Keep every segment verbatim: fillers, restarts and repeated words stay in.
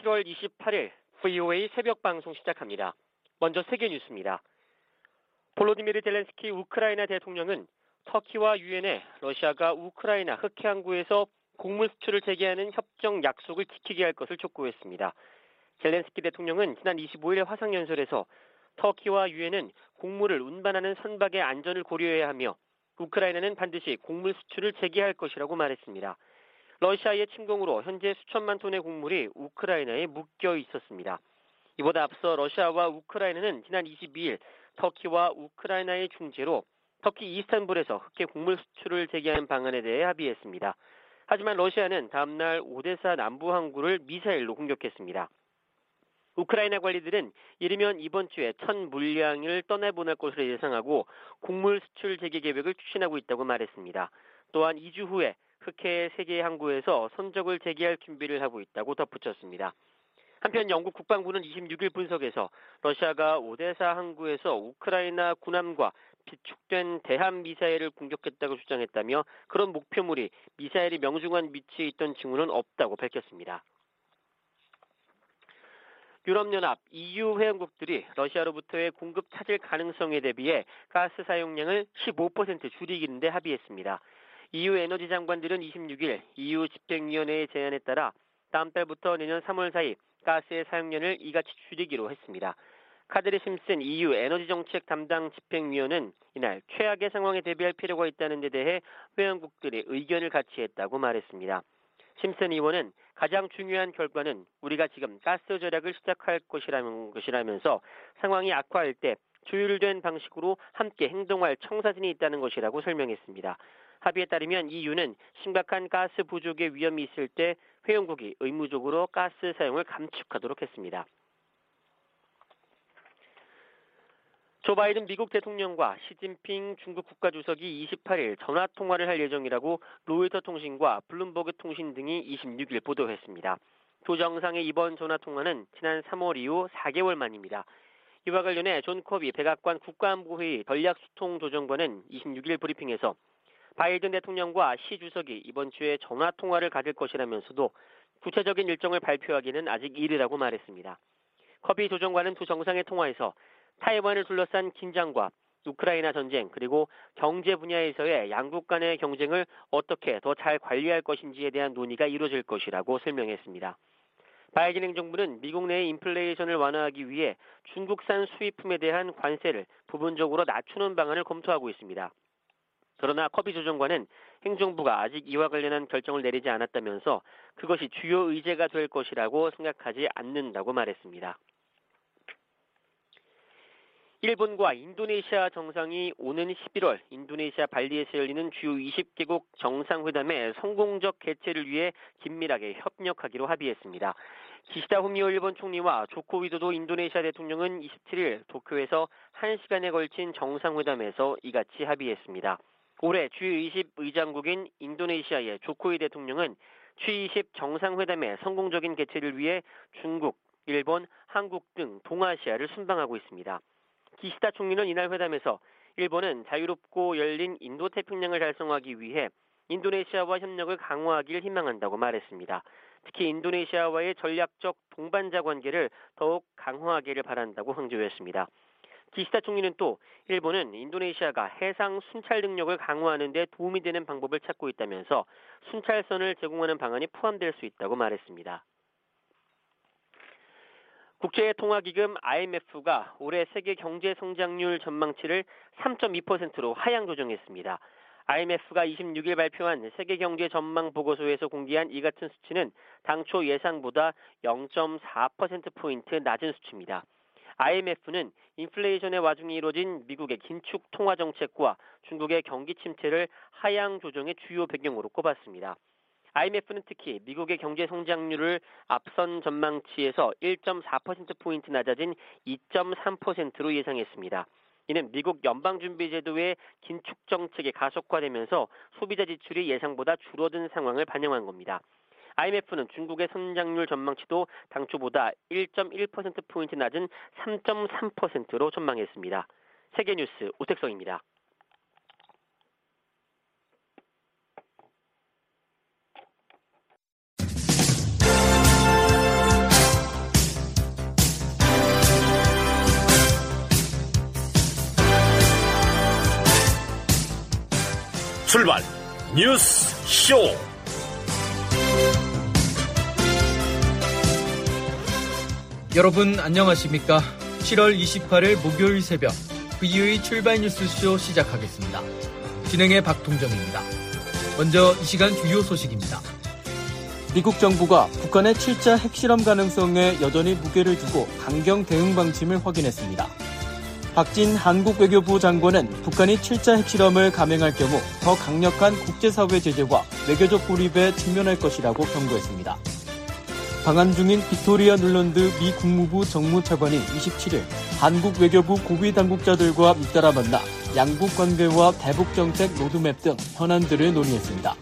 칠월 이십팔일 브이오에이 새벽 방송 시작합니다. 먼저 세계 뉴스입니다. 볼로디미르 젤렌스키 우크라이나 대통령은 터키와 유엔에 러시아가 우크라이나 흑해 항구에서 곡물 수출을 재개하는 협정 약속을 지키게 할 것을 촉구했습니다. 젤렌스키 대통령은 지난 이십오일 화상연설에서 터키와 유엔은 곡물을 운반하는 선박의 안전을 고려해야 하며 우크라이나는 반드시 곡물 수출을 재개할 것이라고 말했습니다. 러시아의 침공으로 현재 수천만 톤의 곡물이 우크라이나에 묶여 있었습니다. 이보다 앞서 러시아와 우크라이나는 지난 이십이일 터키와 우크라이나의 중재로 터키 이스탄불에서 흑해 곡물 수출을 재개하는 방안에 대해 합의했습니다. 하지만 러시아는 다음날 오데사 남부 항구를 미사일로 공격했습니다. 우크라이나 관리들은 이르면 이번 주에 천 물량을 떠내보낼 것으로 예상하고 곡물 수출 재개 계획을 추진하고 있다고 말했습니다. 또한 이 주 후에 흑해 세 개의 항구에서 선적을 재개할 준비를 하고 있다고 덧붙였습니다. 한편 영국 국방부는 이십육일 분석에서 러시아가 오데사 항구에서 우크라이나 군함과 비축된 대함 미사일을 공격했다고 주장했다며 그런 목표물이 미사일이 명중한 위치에 있던 징후는 없다고 밝혔습니다. 유럽연합 이유 회원국들이 러시아로부터의 공급 차질 가능성에 대비해 가스 사용량을 십오 퍼센트 줄이기는 데 합의했습니다. 이유 에너지 장관들은 이십육일 이유 집행위원회의 제안에 따라 다음 달부터 내년 삼월 사이 가스의 사용량을 이같이 줄이기로 했습니다. 카드리 심슨 이유 에너지 정책 담당 집행위원은 이날 최악의 상황에 대비할 필요가 있다는 데 대해 회원국들의 의견을 같이 했다고 말했습니다. 심슨 의원은 가장 중요한 결과는 우리가 지금 가스 절약을 시작할 것이라는 것이라면서 상황이 악화할 때 조율된 방식으로 함께 행동할 청사진이 있다는 것이라고 설명했습니다. 합의에 따르면 이유는 심각한 가스 부족의 위험이 있을 때 회원국이 의무적으로 가스 사용을 감축하도록 했습니다. 조 바이든 미국 대통령과 시진핑 중국 국가주석이 이십팔일 전화통화를 할 예정이라고 로이터 통신과 블룸버그 통신 등이 이십육일 보도했습니다. 두 정상의 이번 전화통화는 지난 삼월 이후 사 개월 만입니다. 이와 관련해 존 커비 백악관 국가안보회의 전략수통조정관은 이십육일 브리핑에서 바이든 대통령과 시 주석이 이번 주에 전화통화를 가질 것이라면서도 구체적인 일정을 발표하기는 아직 이르다고 말했습니다. 커비 조정관은 두 정상의 통화에서 타이완을 둘러싼 긴장과 우크라이나 전쟁 그리고 경제 분야에서의 양국 간의 경쟁을 어떻게 더 잘 관리할 것인지에 대한 논의가 이루어질 것이라고 설명했습니다. 바이든 행정부는 미국 내의 인플레이션을 완화하기 위해 중국산 수입품에 대한 관세를 부분적으로 낮추는 방안을 검토하고 있습니다. 그러나 커비 조정관은 행정부가 아직 이와 관련한 결정을 내리지 않았다면서 그것이 주요 의제가 될 것이라고 생각하지 않는다고 말했습니다. 일본과 인도네시아 정상이 오는 십일월 인도네시아 발리에서 열리는 주요 이십 개국 정상회담의 성공적 개최를 위해 긴밀하게 협력하기로 합의했습니다. 기시다 후미오 일본 총리와 조코 위도도 인도네시아 대통령은 이십칠일 도쿄에서 한 시간에 걸친 정상회담에서 이같이 합의했습니다. 올해 지 이십 의장국인 인도네시아의 조코이 대통령은 지 이십 정상회담의 성공적인 개최를 위해 중국, 일본, 한국 등 동아시아를 순방하고 있습니다. 기시다 총리는 이날 회담에서 일본은 자유롭고 열린 인도태평양을 달성하기 위해 인도네시아와 협력을 강화하길 희망한다고 말했습니다. 특히 인도네시아와의 전략적 동반자 관계를 더욱 강화하기를 바란다고 강조했습니다. 기시다 총리는 또 일본은 인도네시아가 해상 순찰 능력을 강화하는 데 도움이 되는 방법을 찾고 있다면서 순찰선을 제공하는 방안이 포함될 수 있다고 말했습니다. 국제통화기금 아이엠에프가 올해 세계 경제 성장률 전망치를 삼 점 이 퍼센트로 하향 조정했습니다. 아이엠에프가 이십육일 발표한 세계 경제 전망 보고서에서 공개한 이 같은 수치는 당초 예상보다 영 점 사 퍼센트포인트 낮은 수치입니다. 아이엠에프는 인플레이션의 와중에 이뤄진 미국의 긴축 통화 정책과 중국의 경기 침체를 하향 조정의 주요 배경으로 꼽았습니다. 아이엠에프는 특히 미국의 경제 성장률을 앞선 전망치에서 일 점 사 퍼센트포인트 낮아진 이 점 삼 퍼센트로 예상했습니다. 이는 미국 연방준비제도의 긴축 정책이 가속화되면서 소비자 지출이 예상보다 줄어든 상황을 반영한 겁니다. 아이엠에프는 중국의 성장률 전망치도 당초보다 일 점 일 퍼센트포인트 낮은 삼 점 삼 퍼센트로 전망했습니다. 세계뉴스 오택성입니다. 출발 뉴스 쇼. 여러분 안녕하십니까? 칠월 이십팔일 목요일 새벽 브이오에이 출발 뉴스쇼 시작하겠습니다. 진행의 박동정입니다. 먼저 이 시간 주요 소식입니다. 미국 정부가 북한의 칠 차 핵실험 가능성에 여전히 무게를 두고 강경 대응 방침을 확인했습니다. 박진 한국 외교부 장관은 북한이 칠 차 핵실험을 감행할 경우 더 강력한 국제사회 제재와 외교적 고립에 직면할 것이라고 경고했습니다. 방한 중인 빅토리아 눌런드 미 국무부 정무차관이 이십칠일 한국 외교부 고위 당국자들과 잇따라 만나 양국 관계와 대북 정책 로드맵 등 현안들을 논의했습니다.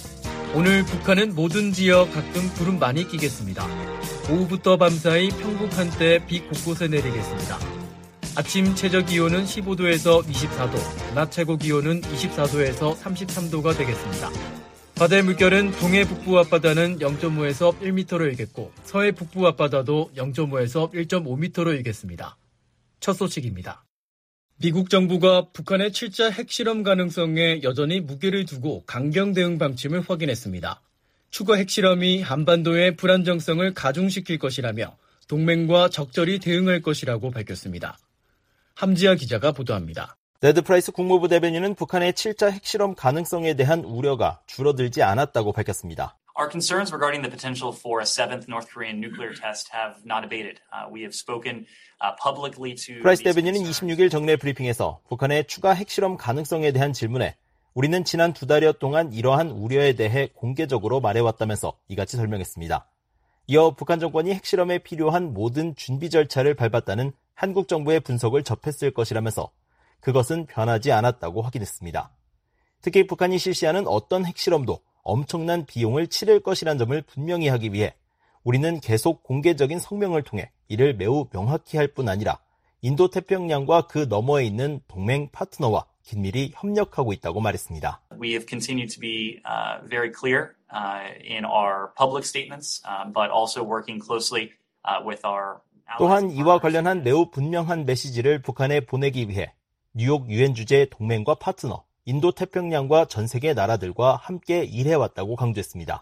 오늘 북한은 모든 지역 각종 구름 많이 끼겠습니다. 오후부터 밤사이 평북 한때 비 곳곳에 내리겠습니다. 아침 최저기온은 십오도에서 이십사도, 낮 최고기온은 이십사도에서 삼십삼도가 되겠습니다. 바다의 물결은 동해 북부 앞바다는 영점오에서 일 미터로 일겠고 서해 북부 앞바다도 영점오에서 일 점 오 미터로 일겠습니다. 첫 소식입니다. 미국 정부가 북한의 칠 차 핵실험 가능성에 여전히 무게를 두고 강경 대응 방침을 확인했습니다. 추가 핵실험이 한반도의 불안정성을 가중시킬 것이라며 동맹과 적절히 대응할 것이라고 밝혔습니다. 함지아 기자가 보도합니다. 네드 프라이스 국무부 대변인은 북한의 칠 차 핵실험 가능성에 대한 우려가 줄어들지 않았다고 밝혔습니다. Our concerns regarding the potential for a seventh North Korean nuclear test have not abated. Uh, we have spoken uh, publicly to. 프라이스 대변인은 이십육일 정례 브리핑에서 북한의 추가 핵실험 가능성에 대한 질문에 우리는 지난 두 달여 동안 이러한 우려에 대해 공개적으로 말해왔다면서 이같이 설명했습니다. 이어 북한 정권이 핵실험에 필요한 모든 준비 절차를 밟았다는 한국 정부의 분석을 접했을 것이라면서 그것은 변하지 않았다고 확인했습니다. 특히 북한이 실시하는 어떤 핵실험도 엄청난 비용을 치를 것이란 점을 분명히 하기 위해 우리는 계속 공개적인 성명을 통해 이를 매우 명확히 할 뿐 아니라 인도태평양과 그 너머에 있는 동맹 파트너와 긴밀히 협력하고 있다고 말했습니다. We have continued to be uh, very clear uh, in our public statements, uh, but also working closely uh, with our 또한 이와 관련한 매우 분명한 메시지를 북한에 보내기 위해 뉴욕 유엔 주재 동맹과 파트너, 인도태평양과 전 세계 나라들과 함께 일해왔다고 강조했습니다.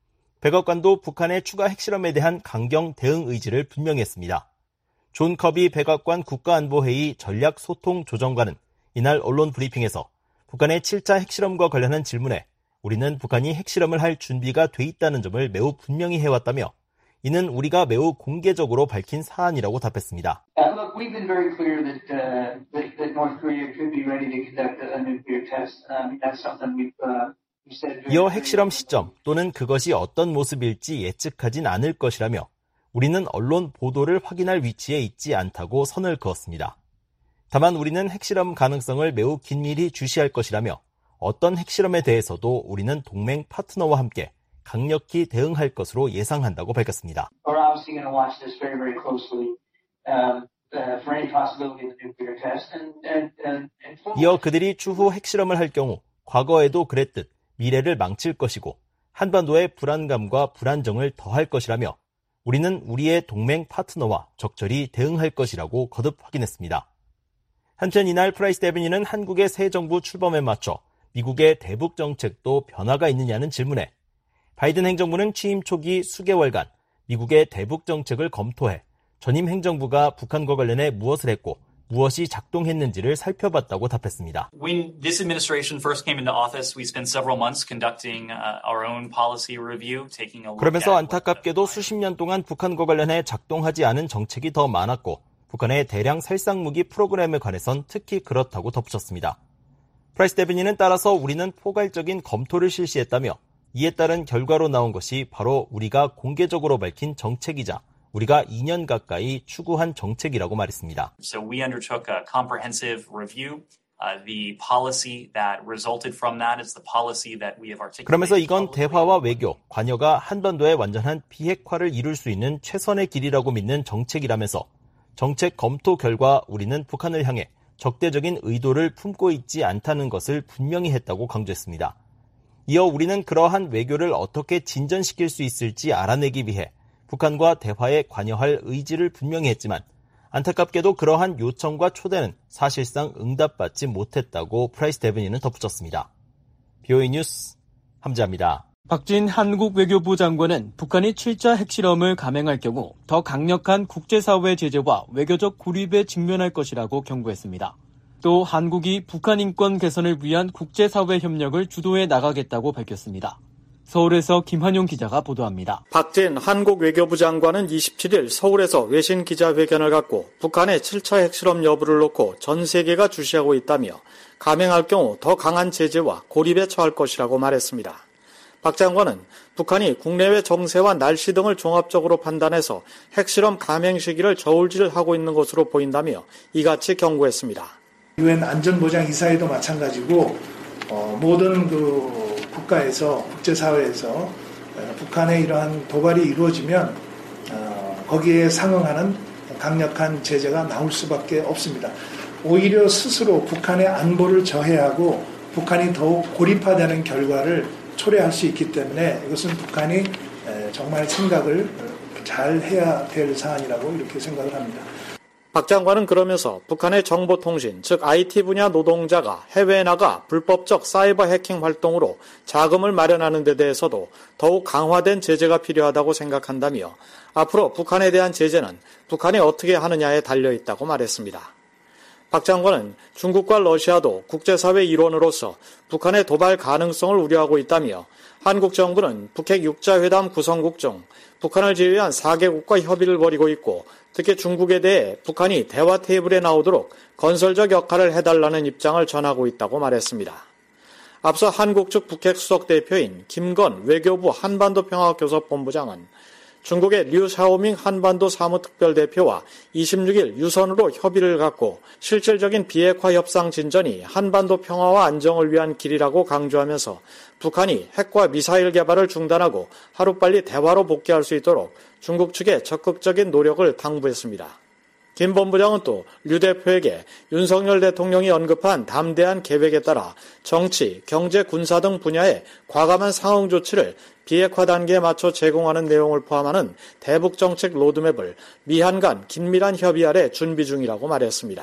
백악관도 북한의 추가 핵실험에 대한 강경 대응 의지를 분명히 했습니다. 존 커비 백악관 국가안보회의 전략소통조정관은 이날 언론 브리핑에서 북한의 칠 차 핵실험과 관련한 질문에 우리는 북한이 핵실험을 할 준비가 돼 있다는 점을 매우 분명히 해왔다며 이는 우리가 매우 공개적으로 밝힌 사안이라고 답했습니다. Uh, look, we've been very clear that, uh, that, that North Korea could be ready to conduct a nuclear test. Um, that's something we've, uh, we said. 이어 핵실험 시점 또는 그것이 어떤 모습일지 예측하진 않을 것이라며 우리는 언론 보도를 확인할 위치에 있지 않다고 선을 그었습니다. 다만 우리는 핵실험 가능성을 매우 긴밀히 주시할 것이라며 어떤 핵실험에 대해서도 우리는 동맹 파트너와 함께 강력히 대응할 것으로 예상한다고 밝혔습니다. 이어 그들이 추후 핵실험을 할 경우 과거에도 그랬듯 미래를 망칠 것이고 한반도의 불안감과 불안정을 더할 것이라며 우리는 우리의 동맹 파트너와 적절히 대응할 것이라고 거듭 확인했습니다. 한편 이날 프라이스 대변인은 한국의 새 정부 출범에 맞춰 미국의 대북 정책도 변화가 있느냐는 질문에 바이든 행정부는 취임 초기 수개월간 미국의 대북 정책을 검토해 전임 행정부가 북한과 관련해 무엇을 했고 무엇이 작동했는지를 살펴봤다고 답했습니다. When this administration first came into office, we spent several months conducting uh, our own policy review, taking a look at. 그러면서 안타깝게도 수십 년 동안 북한과 관련해 작동하지 않은 정책이 더 많았고 북한의 대량 살상무기 프로그램에 관해선 특히 그렇다고 덧붙였습니다. 프라이스 대변인은 따라서 우리는 포괄적인 검토를 실시했다며 이에 따른 결과로 나온 것이 바로 우리가 공개적으로 밝힌 정책이자 우리가 이 년 가까이 추구한 정책이라고 말했습니다. So we undertook a comprehensive review. Uh, the policy that resulted from that is the policy that we have articulated. 그러면서 이건 대화와 외교, 관여가 한반도의 완전한 비핵화를 이룰 수 있는 최선의 길이라고 믿는 정책이라면서 정책 검토 결과 우리는 북한을 향해 적대적인 의도를 품고 있지 않다는 것을 분명히 했다고 강조했습니다. 이어 우리는 그러한 외교를 어떻게 진전시킬 수 있을지 알아내기 위해 북한과 대화에 관여할 의지를 분명히 했지만 안타깝게도 그러한 요청과 초대는 사실상 응답받지 못했다고 프라이스 대변인은 덧붙였습니다. 비오이 뉴스 함재합니다. 박진 한국 외교부 장관은 북한이 칠 차 핵실험을 감행할 경우 더 강력한 국제사회 제재와 외교적 고립에 직면할 것이라고 경고했습니다. 또 한국이 북한 인권 개선을 위한 국제사회 협력을 주도해 나가겠다고 밝혔습니다. 서울에서 김한용 기자가 보도합니다. 박진 한국 외교부 장관은 이십칠일 서울에서 외신 기자회견을 갖고 북한의 칠 차 핵실험 여부를 놓고 전 세계가 주시하고 있다며 감행할 경우 더 강한 제재와 고립에 처할 것이라고 말했습니다. 박 장관은 북한이 국내외 정세와 날씨 등을 종합적으로 판단해서 핵실험 감행 시기를 저울질하고 있는 것으로 보인다며 이같이 경고했습니다. 유엔 안전보장이사회도 마찬가지고 어, 모든 그 국가에서 국제사회에서 어, 북한의 이러한 도발이 이루어지면 어, 거기에 상응하는 강력한 제재가 나올 수밖에 없습니다. 오히려 스스로 북한의 안보를 저해하고 북한이 더욱 고립화되는 결과를 초래할 수 있기 때문에 이것은 북한이 정말 생각을 잘 해야 될 사안이라고 이렇게 생각을 합니다. 박 장관은 그러면서 북한의 정보통신, 즉 아이티 분야 노동자가 해외에 나가 불법적 사이버 해킹 활동으로 자금을 마련하는 데 대해서도 더욱 강화된 제재가 필요하다고 생각한다며 앞으로 북한에 대한 제재는 북한이 어떻게 하느냐에 달려있다고 말했습니다. 박 장관은 중국과 러시아도 국제사회 일원으로서 북한의 도발 가능성을 우려하고 있다며 한국 정부는 북핵 육 자 회담 구성국 중 북한을 제외한 사 개국과 협의를 벌이고 있고 특히 중국에 대해 북한이 대화 테이블에 나오도록 건설적 역할을 해달라는 입장을 전하고 있다고 말했습니다. 앞서 한국 측 북핵 수석 대표인 김건 외교부 한반도평화교섭본부장은 중국의 류 샤오밍 한반도 사무특별대표와 이십육일 유선으로 협의를 갖고 실질적인 비핵화 협상 진전이 한반도 평화와 안정을 위한 길이라고 강조하면서 북한이 핵과 미사일 개발을 중단하고 하루빨리 대화로 복귀할 수 있도록 중국 측에 적극적인 노력을 당부했습니다. 김 본부장은 또 류 대표에게 윤석열 대통령이 언급한 담대한 계획에 따라 정치, 경제, 군사 등 분야의 과감한 상응 조치를 비핵화 단계에 맞춰 제공하는 내용을 포함하는 대북 정책 로드맵을 미한 간 긴밀한 협의 아래 준비 중이라고 말했습니다.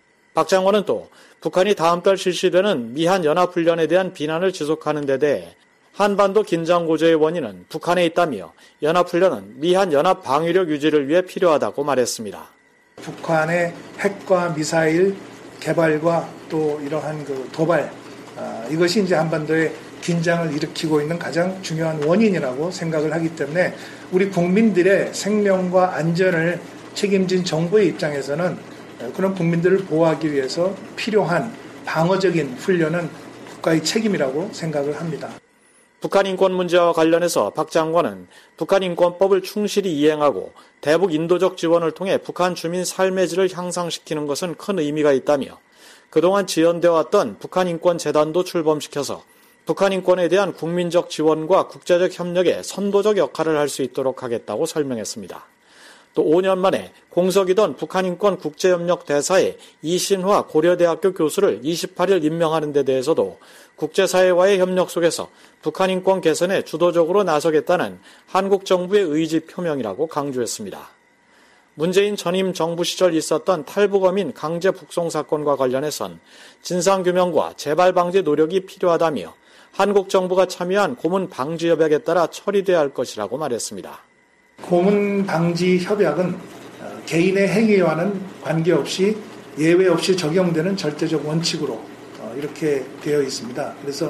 박 장관은 또 북한이 다음 달 실시되는 미한 연합훈련에 대한 비난을 지속하는 데 대해 한반도 긴장 고조의 원인은 북한에 있다며 연합훈련은 미한 연합 방위력 유지를 위해 필요하다고 말했습니다. 북한의 핵과 미사일 개발과 또 이러한 그 도발, 아, 이것이 이제 한반도에 긴장을 일으키고 있는 가장 중요한 원인이라고 생각을 하기 때문에 우리 국민들의 생명과 안전을 책임진 정부의 입장에서는 그런 국민들을 보호하기 위해서 필요한 방어적인 훈련은 국가의 책임이라고 생각을 합니다. 북한 인권 문제와 관련해서 박 장관은 북한 인권법을 충실히 이행하고 대북 인도적 지원을 통해 북한 주민 삶의 질을 향상시키는 것은 큰 의미가 있다며 그동안 지연되어 왔던 북한 인권 재단도 출범시켜서 북한 인권에 대한 국민적 지원과 국제적 협력에 선도적 역할을 할 수 있도록 하겠다고 설명했습니다. 또 오 년 만에 공석이던 북한 인권 국제협력 대사에 이신화 고려대학교 교수를 이십팔일 임명하는 데 대해서도 국제사회와의 협력 속에서 북한 인권 개선에 주도적으로 나서겠다는 한국 정부의 의지 표명이라고 강조했습니다. 문재인 전임 정부 시절 있었던 탈북어민 강제 북송 사건과 관련해선 진상규명과 재발 방지 노력이 필요하다며 한국 정부가 참여한 고문 방지 협약에 따라 처리돼야 할 것이라고 말했습니다. 고문 방지 협약은 개인의 행위와는 관계없이 예외 없이 적용되는 절대적 원칙으로 이렇게 되어 있습니다. 그래서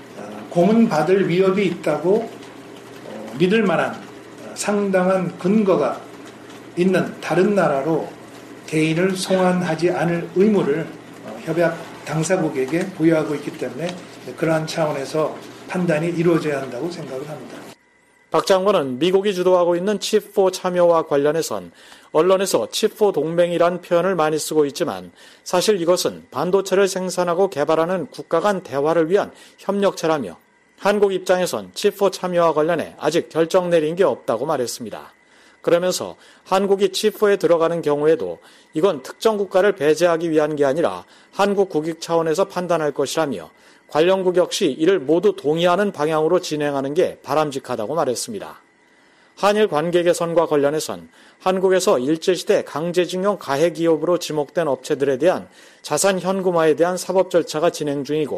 고문받을 위협이 있다고 믿을 만한 상당한 근거가 있는 다른 나라로 개인을 송환하지 않을 의무를 협약 당사국에게 부여하고 있기 때문에 그러한 차원에서 판단이 이루어져야 한다고 생각을 합니다. 박 장관은 미국이 주도하고 있는 칩사 참여와 관련해선 언론에서 칩사 동맹이란 표현을 많이 쓰고 있지만 사실 이것은 반도체를 생산하고 개발하는 국가 간 대화를 위한 협력체라며 한국 입장에선 칩사 참여와 관련해 아직 결정 내린 게 없다고 말했습니다. 그러면서 한국이 칩사에 들어가는 경우에도 이건 특정 국가를 배제하기 위한 게 아니라 한국 국익 차원에서 판단할 것이라며 관련국 역시 이를 모두 동의하는 방향으로 진행하는 게 바람직하다고 말했습니다. 한일 관계 개선과 관련해선 한국에서 일제시대 강제징용 가해기업으로 지목된 업체들에 대한 자산 현금화에 대한 사법 절차가 진행 중이고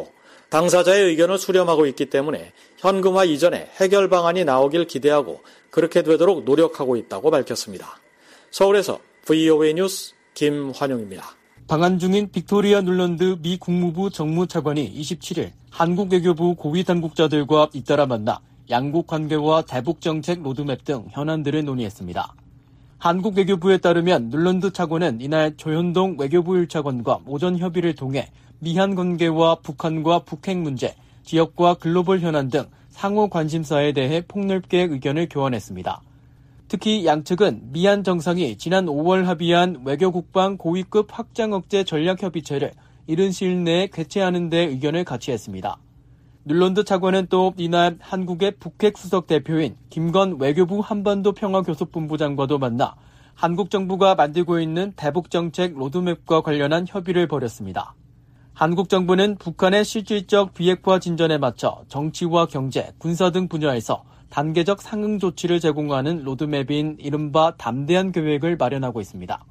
당사자의 의견을 수렴하고 있기 때문에 현금화 이전에 해결 방안이 나오길 기대하고 그렇게 되도록 노력하고 있다고 밝혔습니다. 서울에서 브이오에이 뉴스 김환용입니다. 방한 중인 빅토리아 눌런드 미 국무부 정무차관이 이십칠일 한국 외교부 고위 당국자들과 잇따라 만나 양국 관계와 대북 정책 로드맵 등 현안들을 논의했습니다. 한국 외교부에 따르면 눌런드 차관은 이날 조현동 외교부 일 차관과 오전 협의를 통해 미한 관계와 북한과 북핵 문제, 지역과 글로벌 현안 등 상호 관심사에 대해 폭넓게 의견을 교환했습니다. 특히 양측은 미한 정상이 지난 오월 합의한 외교국방 고위급 확장 억제 전략협의체를 이른 시일 내에 개최하는 데 의견을 같이 했습니다. 눌런드 차관은 또 이날 한국의 북핵 수석 대표인 김건 외교부 한반도 평화교섭본부장과도 만나 한국 정부가 만들고 있는 대북 정책 로드맵과 관련한 협의를 벌였습니다. 한국 정부는 북한의 실질적 비핵화 진전에 맞춰 정치와 경제, 군사 등 분야에서 단계적 상응 조치를 제공하는 로드맵인 이른바 담대한 계획을 마련하고 있습니다.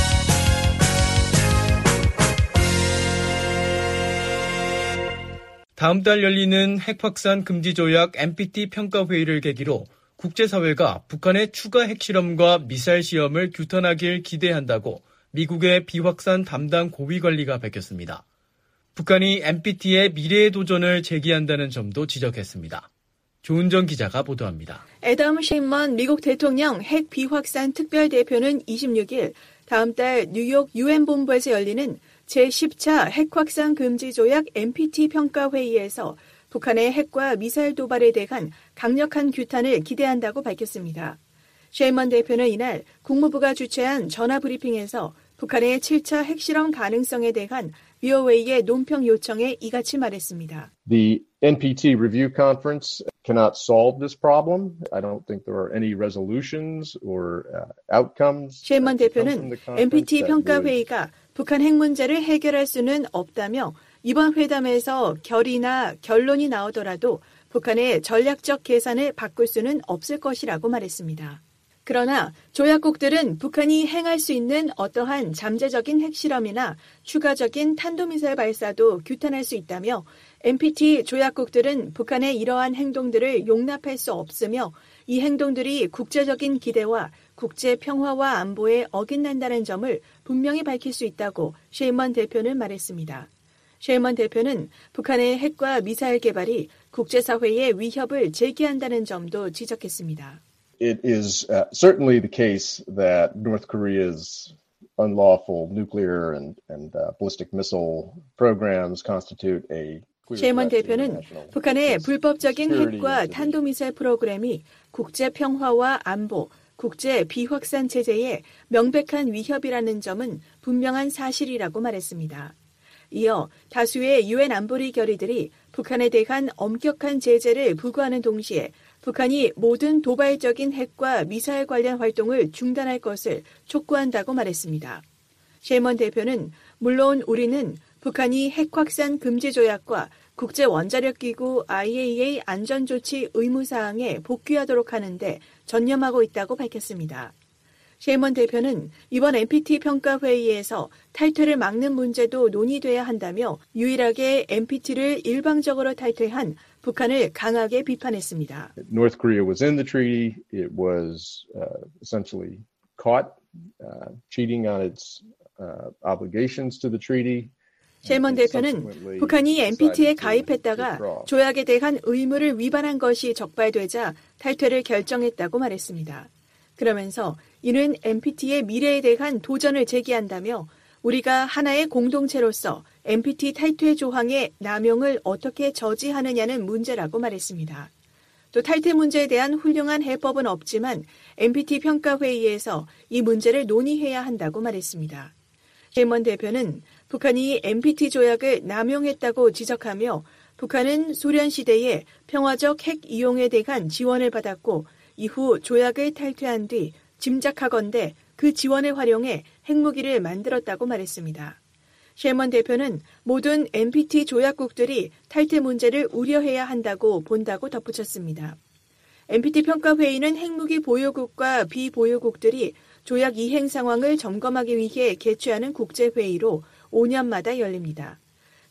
다음 달 열리는 핵 확산 금지 조약 엠피티 평가회의를 계기로 국제사회가 북한의 추가 핵실험과 미사일 시험을 규탄하길 기대한다고 미국의 비확산 담당 고위관리가 밝혔습니다. 북한이 엠피티의 미래의 도전을 제기한다는 점도 지적했습니다. 조은정 기자가 보도합니다. 애덤 셰인먼 미국 대통령 핵 비확산 특별대표는 이십육일 다음 달 뉴욕 유엔 본부에서 열리는 제십 차 핵확산 금지 조약 엠피티 평가회의에서 북한의 핵과 미사일 도발에 대한 강력한 규탄을 기대한다고 밝혔습니다. 셰인먼 대표는 이날 국무부가 주최한 전화브리핑에서 북한의 칠 차 핵실험 가능성에 대한 브이오에이의 논평 요청에 이같이 말했습니다. The 엔피티 review conference cannot solve this problem. I don't think there are any resolutions or uh, outcomes. 셰인먼 대표는 엠피티 평가회의가 북한 핵 문제를 해결할 수는 없다며 이번 회담에서 결의나 결론이 나오더라도 북한의 전략적 계산을 바꿀 수는 없을 것이라고 말했습니다. 그러나 조약국들은 북한이 행할 수 있는 어떠한 잠재적인 핵실험이나 추가적인 탄도미사일 발사도 규탄할 수 있다며 엠피티 조약국들은 북한의 이러한 행동들을 용납할 수 없으며 이 행동들이 국제적인 기대와 국제 평화와 안보에 어긋난다는 점을 분명히 밝힐 수 있다고 셰인먼 대표는 말했습니다. 셰인먼 대표는 북한의 핵과 미사일 개발이 국제사회에 위협을 제기한다는 점도 지적했습니다. It is uh, certainly the case that North Korea's unlawful nuclear and, and uh, ballistic missile programs constitute a 셰인먼 대표는 북한의 불법적인 핵과 탄도미사일 프로그램이 국제 평화와 안보, 국제 비확산 체제에 명백한 위협이라는 점은 분명한 사실이라고 말했습니다. 이어 다수의 유엔 안보리 결의들이 북한에 대한 엄격한 제재를 부과하는 동시에 북한이 모든 도발적인 핵과 미사일 관련 활동을 중단할 것을 촉구한다고 말했습니다. 셰인먼 대표는 물론 우리는 북한이 핵 확산 금지 조약과 국제원자력기구 아이에이이에이 안전조치 의무사항에 복귀하도록 하는데 전념하고 있다고 밝혔습니다. 셰인먼 대표는 이번 엠피티 평가회의에서 탈퇴를 막는 문제도 논의돼야 한다며 유일하게 엠피티를 일방적으로 탈퇴한 북한을 강하게 비판했습니다. North Korea was in the treaty. It was uh, essentially caught uh, cheating on its uh, obligations to the treaty. 셰인먼 대표는 북한이 엠피티에 가입했다가 조약에 대한 의무를 위반한 것이 적발되자 탈퇴를 결정했다고 말했습니다. 그러면서 이는 엠피티의 미래에 대한 도전을 제기한다며 우리가 하나의 공동체로서 엠피티 탈퇴 조항의 남용을 어떻게 저지하느냐는 문제라고 말했습니다. 또 탈퇴 문제에 대한 훌륭한 해법은 없지만 엠피티 평가회의에서 이 문제를 논의해야 한다고 말했습니다. 셰인먼 대표는 북한이 엠피티 조약을 남용했다고 지적하며 북한은 소련 시대에 평화적 핵 이용에 대한 지원을 받았고 이후 조약을 탈퇴한 뒤 짐작하건대 그 지원을 활용해 핵무기를 만들었다고 말했습니다. 셰인먼 대표는 모든 엠피티 조약국들이 탈퇴 문제를 우려해야 한다고 본다고 덧붙였습니다. 엠피티 평가회의는 핵무기 보유국과 비보유국들이 조약 이행 상황을 점검하기 위해 개최하는 국제회의로 오 년마다 열립니다.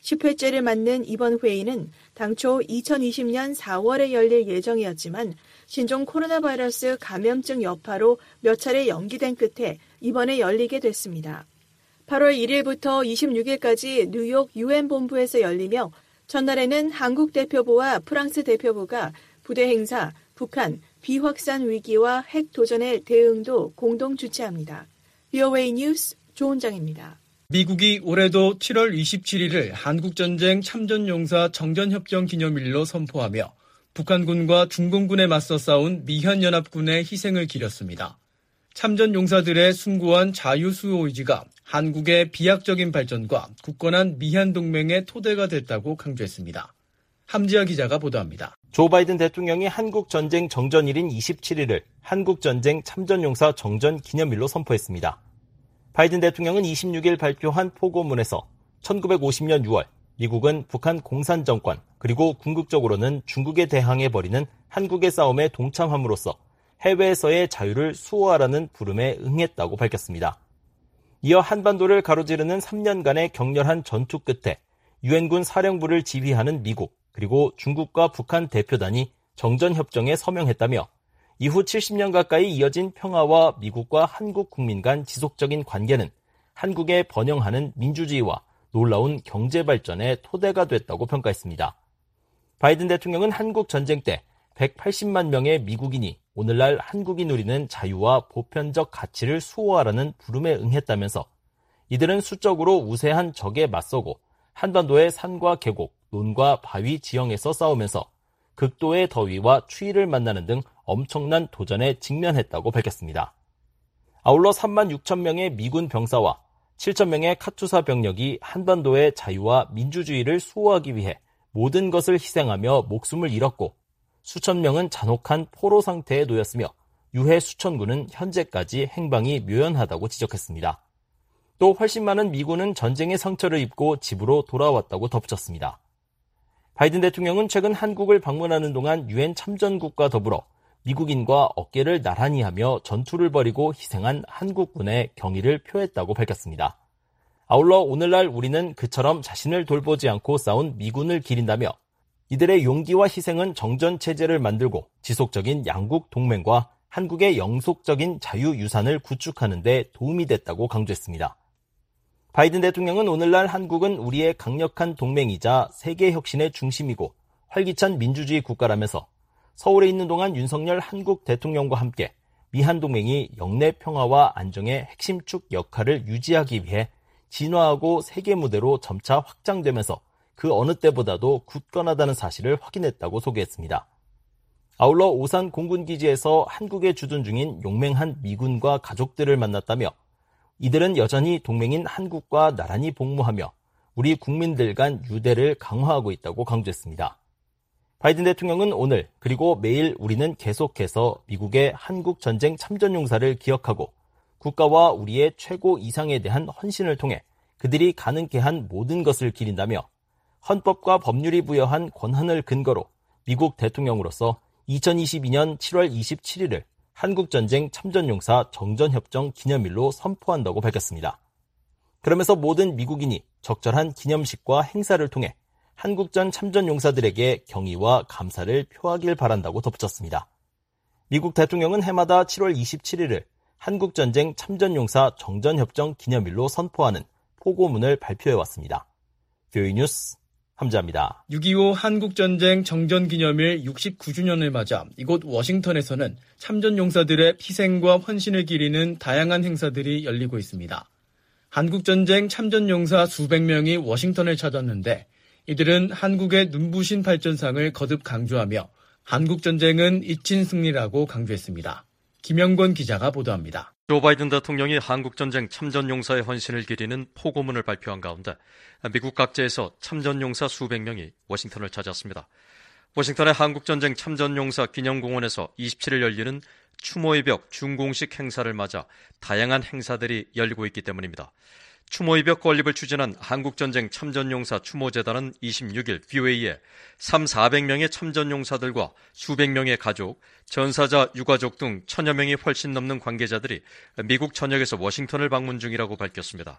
십 회째를 맞는 이번 회의는 당초 이천이십 년 사월에 열릴 예정이었지만 신종 코로나 바이러스 감염증 여파로 몇 차례 연기된 끝에 이번에 열리게 됐습니다. 팔월 일일부터 이십육일까지 뉴욕 유엔 본부에서 열리며 전날에는 한국 대표부와 프랑스 대표부가 부대 행사, 북한, 비확산 위기와 핵 도전의 대응도 공동 주최합니다. 브이오에이 뉴스 조은정입니다. 미국이 올해도 칠월 이십칠일을 한국전쟁 참전용사 정전협정 기념일로 선포하며 북한군과 중공군에 맞서 싸운 미한연합군의 희생을 기렸습니다. 참전용사들의 숭고한 자유수호 의지가 한국의 비약적인 발전과 굳건한 미한동맹의 토대가 됐다고 강조했습니다. 함지아 기자가 보도합니다. 조 바이든 대통령이 한국전쟁 정전일인 이십칠일을 한국전쟁 참전용사 정전 기념일로 선포했습니다. 바이든 대통령은 이십육일 발표한 포고문에서 천구백오십 년 유월 미국은 북한 공산정권 그리고 궁극적으로는 중국에 대항해 벌이는 한국의 싸움에 동참함으로써 해외에서의 자유를 수호하라는 부름에 응했다고 밝혔습니다. 이어 한반도를 가로지르는 삼 년간의 격렬한 전투 끝에 유엔군 사령부를 지휘하는 미국 그리고 중국과 북한 대표단이 정전협정에 서명했다며 이후 칠십 년 가까이 이어진 평화와 미국과 한국 국민 간 지속적인 관계는 한국에 번영하는 민주주의와 놀라운 경제발전의 토대가 됐다고 평가했습니다. 바이든 대통령은 한국 전쟁 때 백팔십만 명의 미국인이 오늘날 한국이 누리는 자유와 보편적 가치를 수호하라는 부름에 응했다면서 이들은 수적으로 우세한 적에 맞서고 한반도의 산과 계곡, 논과 바위 지형에서 싸우면서 극도의 더위와 추위를 만나는 등 엄청난 도전에 직면했다고 밝혔습니다. 아울러 삼만 육천 명의 미군 병사와 칠천 명의 카투사 병력이 한반도의 자유와 민주주의를 수호하기 위해 모든 것을 희생하며 목숨을 잃었고 수천 명은 잔혹한 포로 상태에 놓였으며 유해 수천군은 현재까지 행방이 묘연하다고 지적했습니다. 또 훨씬 많은 미군은 전쟁의 상처를 입고 집으로 돌아왔다고 덧붙였습니다. 바이든 대통령은 최근 한국을 방문하는 동안 유엔 참전국과 더불어 미국인과 어깨를 나란히 하며 전투를 벌이고 희생한 한국군의 경의를 표했다고 밝혔습니다. 아울러 오늘날 우리는 그처럼 자신을 돌보지 않고 싸운 미군을 기린다며 이들의 용기와 희생은 정전체제를 만들고 지속적인 양국 동맹과 한국의 영속적인 자유유산을 구축하는 데 도움이 됐다고 강조했습니다. 바이든 대통령은 오늘날 한국은 우리의 강력한 동맹이자 세계 혁신의 중심이고 활기찬 민주주의 국가라면서 서울에 있는 동안 윤석열 한국 대통령과 함께 미한동맹이 영내 평화와 안정의 핵심축 역할을 유지하기 위해 진화하고 세계 무대로 점차 확장되면서 그 어느 때보다도 굳건하다는 사실을 확인했다고 소개했습니다. 아울러 오산 공군기지에서 한국에 주둔 중인 용맹한 미군과 가족들을 만났다며 이들은 여전히 동맹인 한국과 나란히 복무하며 우리 국민들 간 유대를 강화하고 있다고 강조했습니다. 바이든 대통령은 오늘 그리고 매일 우리는 계속해서 미국의 한국 전쟁 참전용사를 기억하고 국가와 우리의 최고 이상에 대한 헌신을 통해 그들이 가능케 한 모든 것을 기린다며 헌법과 법률이 부여한 권한을 근거로 미국 대통령으로서 이천이십이년 칠월 이십칠일을 한국전쟁 참전용사 정전협정 기념일로 선포한다고 밝혔습니다. 그러면서 모든 미국인이 적절한 기념식과 행사를 통해 한국전 참전용사들에게 경의와 감사를 표하길 바란다고 덧붙였습니다. 미국 대통령은 해마다 칠월 이십칠일을 한국전쟁 참전용사 정전협정 기념일로 선포하는 포고문을 발표해왔습니다. 브이오에이 뉴스 함자입니다. 육이오 한국전쟁 정전기념일 육십구 주년을 맞아 이곳 워싱턴에서는 참전용사들의 희생과 헌신을 기리는 다양한 행사들이 열리고 있습니다. 한국전쟁 참전용사 수백 명이 워싱턴을 찾았는데 이들은 한국의 눈부신 발전상을 거듭 강조하며 한국전쟁은 잊힌 승리라고 강조했습니다. 김영권 기자가 보도합니다. 조 바이든 대통령이 한국전쟁 참전용사의 헌신을 기리는 포고문을 발표한 가운데 미국 각지에서 참전용사 수백 명이 워싱턴을 찾았습니다. 워싱턴의 한국전쟁 참전용사 기념공원에서 이십칠일 열리는 추모의 벽 준공식 행사를 맞아 다양한 행사들이 열리고 있기 때문입니다. 추모의 벽 건립을 추진한 한국전쟁 참전용사 추모재단은 이십육일 브이오에이에 삼사백 명의 참전용사들과 수백 명의 가족, 전사자 유가족 등 천여 명이 훨씬 넘는 관계자들이 미국 전역에서 워싱턴을 방문 중이라고 밝혔습니다.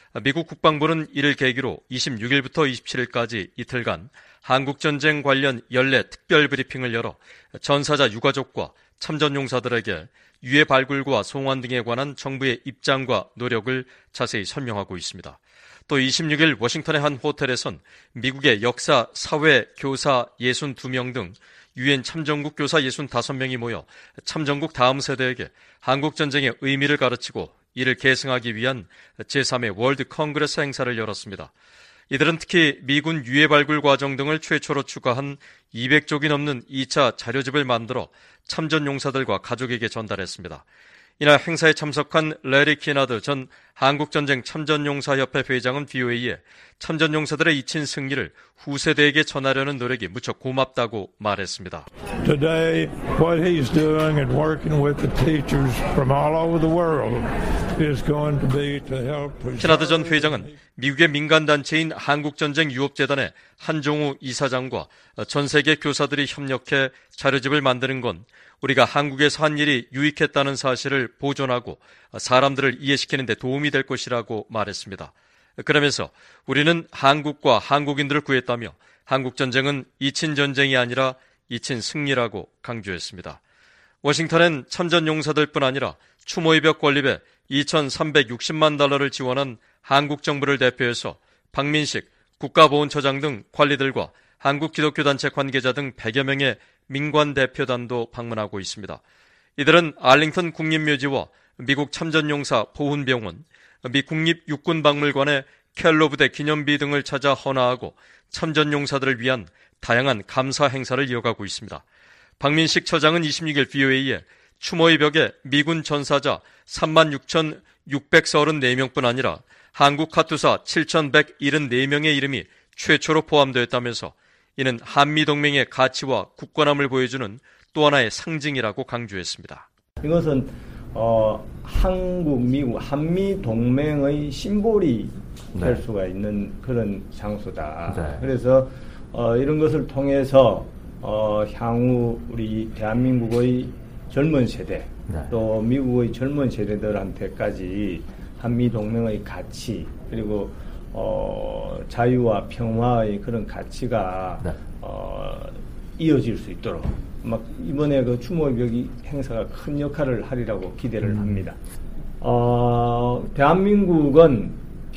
미국 국방부는 이를 계기로 이십육일부터 이십칠일까지 이틀간 한국전쟁 관련 연례 특별 브리핑을 열어 전사자 유가족과 참전용사들에게 유해 발굴과 송환 등에 관한 정부의 입장과 노력을 자세히 설명하고 있습니다. 또 이십육일 워싱턴의 한 호텔에선 미국의 역사, 사회, 교사 육십이 명 등 유엔 참전국 교사 육십오 명이 모여 참전국 다음 세대에게 한국전쟁의 의미를 가르치고 이를 계승하기 위한 제삼회 월드 컨그레스 행사를 열었습니다. 이들은 특히 미군 유해 발굴 과정 등을 최초로 추가한 이백 쪽이 넘는 이 차 자료집을 만들어 참전 용사들과 가족에게 전달했습니다. 이날 행사에 참석한 레리 키나드 전 한국전쟁 참전용사협회 회장은 브이오에이에 참전용사들의 잊힌 승리를 후세대에게 전하려는 노력이 무척 고맙다고 말했습니다. Today, what he's doing and working with the teachers from all over the world is going to be to help. 키나드 전 회장은 미국의 민간단체인 한국전쟁유업재단의 한종우 이사장과 전 세계 교사들이 협력해 자료집을 만드는 건 우리가 한국에서 한 일이 유익했다는 사실을 보존하고 사람들을 이해시키는 데 도움이 될 것이라고 말했습니다. 그러면서 우리는 한국과 한국인들을 구했다며 한국전쟁은 잊힌 전쟁이 아니라 잊힌 승리라고 강조했습니다. 워싱턴엔 참전용사들뿐 아니라 추모의 벽 건립에 이천삼백육십만 달러를 지원한 한국 정부를 대표해서 박민식 국가보훈처장 등 관리들과 한국기독교단체 관계자 등 백여 명의 민관 대표단도 방문하고 있습니다. 이들은 알링턴 국립묘지와 미국 참전용사 보훈병원, 미 국립육군박물관의 켈로 부대 기념비 등을 찾아 헌화하고 참전용사들을 위한 다양한 감사 행사를 이어가고 있습니다. 박민식 처장은 이십육일 브이오에이에 추모의 벽에 미군 전사자 삼만 육천육백삼십사 명뿐 아니라 한국 카투사 칠천백칠십사 명의 이름이 최초로 포함되었다면서 이는 한미동맹의 가치와 굳건함을 보여주는 또 하나의 상징이라고 강조했습니다. 이것은 어, 한국, 미국, 한미동맹의 심볼이 네. 될 수가 있는 그런 장소다. 네. 그래서 어, 이런 것을 통해서 어, 향후 우리 대한민국의 젊은 세대 네. 또 미국의 젊은 세대들한테까지 한미동맹의 가치 그리고 어, 자유와 평화의 그런 가치가 네. 어, 이어질 수 있도록 막 이번에 그 추모의 벽이 행사가 큰 역할을 하리라고 기대를 음. 합니다. 어, 대한민국은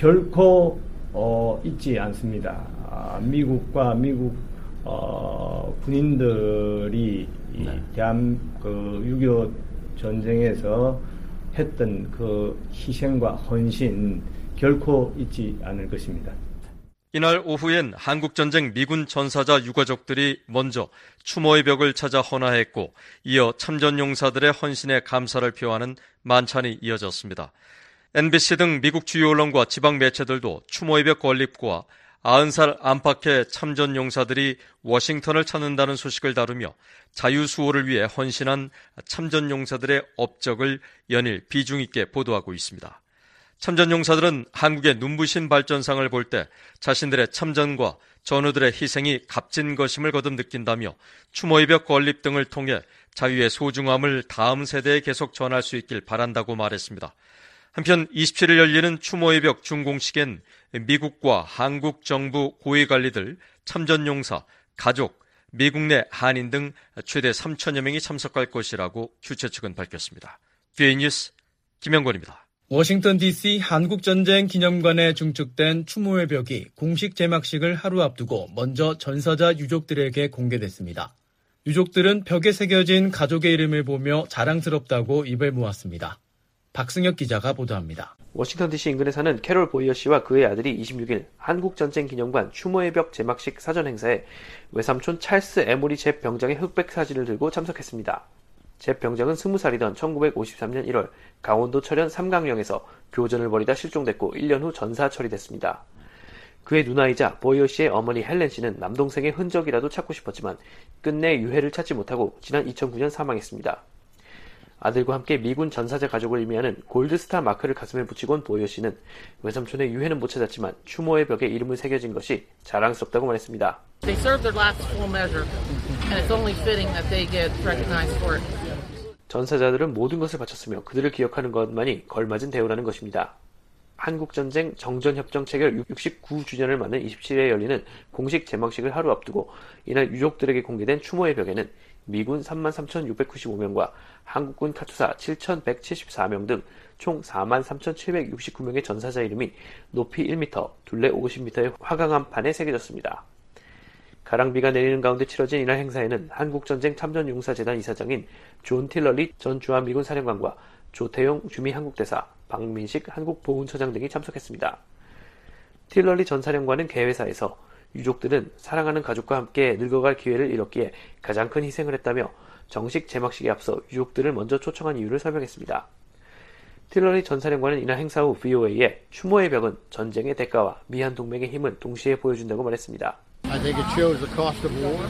결코 어, 잊지 않습니다. 아, 미국과 미국 어, 군인들이 네. 이 대한 그 육이오 전쟁에서 했던 그 희생과 헌신 결코 잊지 않을 것입니다. 이날 오후엔 한국전쟁 미군 전사자 유가족들이 먼저 추모의 벽을 찾아 헌화했고 이어 참전용사들의 헌신에 감사를 표하는 만찬이 이어졌습니다. 엠비씨 등 미국 주요 언론과 지방 매체들도 추모의 벽 건립과 아흔 살 안팎의 참전용사들이 워싱턴을 찾는다는 소식을 다루며 자유수호를 위해 헌신한 참전용사들의 업적을 연일 비중 있게 보도하고 있습니다. 참전용사들은 한국의 눈부신 발전상을 볼 때 자신들의 참전과 전우들의 희생이 값진 것임을 거듭 느낀다며 추모의 벽 건립 등을 통해 자유의 소중함을 다음 세대에 계속 전할 수 있길 바란다고 말했습니다. 한편 이십칠일 열리는 추모의 벽 준공식엔 미국과 한국 정부 고위관리들, 참전용사, 가족, 미국 내 한인 등 최대 삼천여 명이 참석할 것이라고 주최 측은 밝혔습니다. 브이오에이 뉴스 김영권입니다. 워싱턴 디씨 한국전쟁 기념관에 중축된 추모의 벽이 공식 제막식을 하루 앞두고 먼저 전사자 유족들에게 공개됐습니다. 유족들은 벽에 새겨진 가족의 이름을 보며 자랑스럽다고 입을 모았습니다. 박승혁 기자가 보도합니다. 워싱턴 디씨 인근에 사는 캐롤 보이어 씨와 그의 아들이 이십육일 한국전쟁 기념관 추모의 벽 제막식 사전 행사에 외삼촌 찰스 에모리 제 병장의 흑백 사진을 들고 참석했습니다. 제 병장은 스무 살이던 천구백오십삼년 일월 강원도 철현 삼강령에서 교전을 벌이다 실종됐고 일 년 후 전사 처리됐습니다. 그의 누나이자 보이어 씨의 어머니 헬렌 씨는 남동생의 흔적이라도 찾고 싶었지만 끝내 유해를 찾지 못하고 지난 이천구년 사망했습니다. 아들과 함께 미군 전사자 가족을 의미하는 골드스타 마크를 가슴에 붙이고 온 보이어 씨는 외삼촌의 유해는 못 찾았지만 추모의 벽에 이름을 새겨진 것이 자랑스럽다고 말했습니다. They served their last full measure, and it's only fitting that they get recognized for it. 전사자들은 모든 것을 바쳤으며 그들을 기억하는 것만이 걸맞은 대우라는 것입니다. 한국전쟁 정전협정 체결 육십구 주년을 맞는 이십칠일에 열리는 공식 제막식을 하루 앞두고 이날 유족들에게 공개된 추모의 벽에는 미군 삼만 삼천육백구십오 명과 한국군 카투사 칠천백칠십사 명 등 총 사만 삼천칠백육십구 명의 전사자 이름이 높이 일 미터, 둘레 오십 미터의 화강암 판에 새겨졌습니다. 가랑비가 내리는 가운데 치러진 이날 행사에는 한국전쟁 참전용사재단 이사장인 존 틸러리 전 주한미군 사령관과 조태용 주미 한국대사, 박민식 한국보훈처장 등이 참석했습니다. 틸러리 전 사령관은 개회사에서 유족들은 사랑하는 가족과 함께 늙어갈 기회를 잃었기에 가장 큰 희생을 했다며 정식 제막식에 앞서 유족들을 먼저 초청한 이유를 설명했습니다. 틸러리 전 사령관은 이날 행사 후 브이오에이에 추모의 벽은 전쟁의 대가와 미한 동맹의 힘을 동시에 보여준다고 말했습니다. I think it shows the cost of war.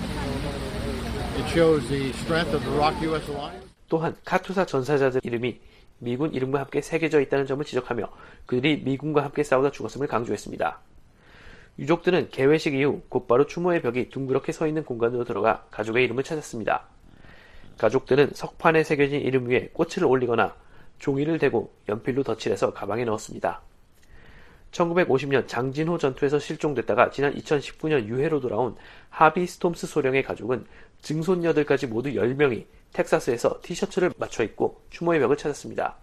It shows the strength of the Iraq U S alliance. 또한 카투사 전사자들 이름이 미군 이름과 함께 새겨져 있다는 점을 지적하며 그들이 미군과 함께 싸우다 죽었음을 강조했습니다. 유족들은 개회식 이후 곧바로 추모의 벽이 둥그렇게 서 있는 공간으로 들어가 가족의 이름을 찾았습니다. 가족들은 석판에 새겨진 이름 위에 꽃을 올리거나 종이를 대고 연필로 덧칠해서 가방에 넣었습니다. 천구백오십 년 장진호 전투에서 실종됐다가 지난 이천십구 년 유해로 돌아온 하비 스톰스 소령의 가족은 증손녀들까지 모두 열 명이 텍사스에서 티셔츠를 맞춰 입고 추모의 벽을 찾았습니다.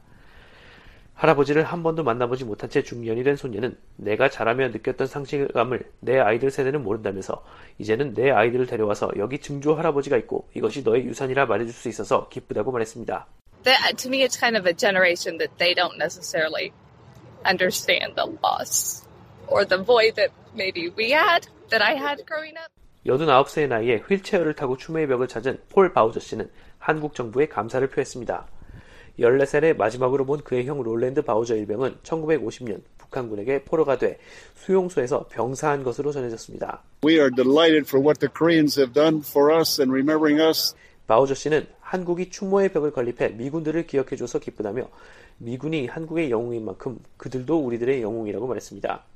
할아버지를 한 번도 만나보지 못한 채 중년이 된 손녀는 내가 자라며 느꼈던 상실감을 내 아이들 세대는 모른다면서 이제는 내 아이들을 데려와서 여기 증조 할아버지가 있고 이것이 너의 유산이라 말해줄 수 있어서 기쁘다고 말했습니다. That, to me, it's kind of a generation that they don't necessarily understand the loss or the void that maybe we had, that I had growing up. 여든아홉 세의 나이에 휠체어를 타고 추모의 벽을 찾은 폴 바우저 씨는 한국 정부에 감사를 표했습니다. 열네 살에 마지막으로 본 그의 형 롤랜드 바우저 일병은 천구백오십 년 북한군에게 포로가 돼 수용소에서 병사한 것으로 전해졌습니다. We are delighted for what the Koreans have done for us and remembering us. 바우저 씨는 한국이 추모의 벽을 건립해 미군들을 기억해줘서 기쁘다며 미군이 한국의 영웅인 만큼 그들도 우리들의 영웅이라고 말했습니다.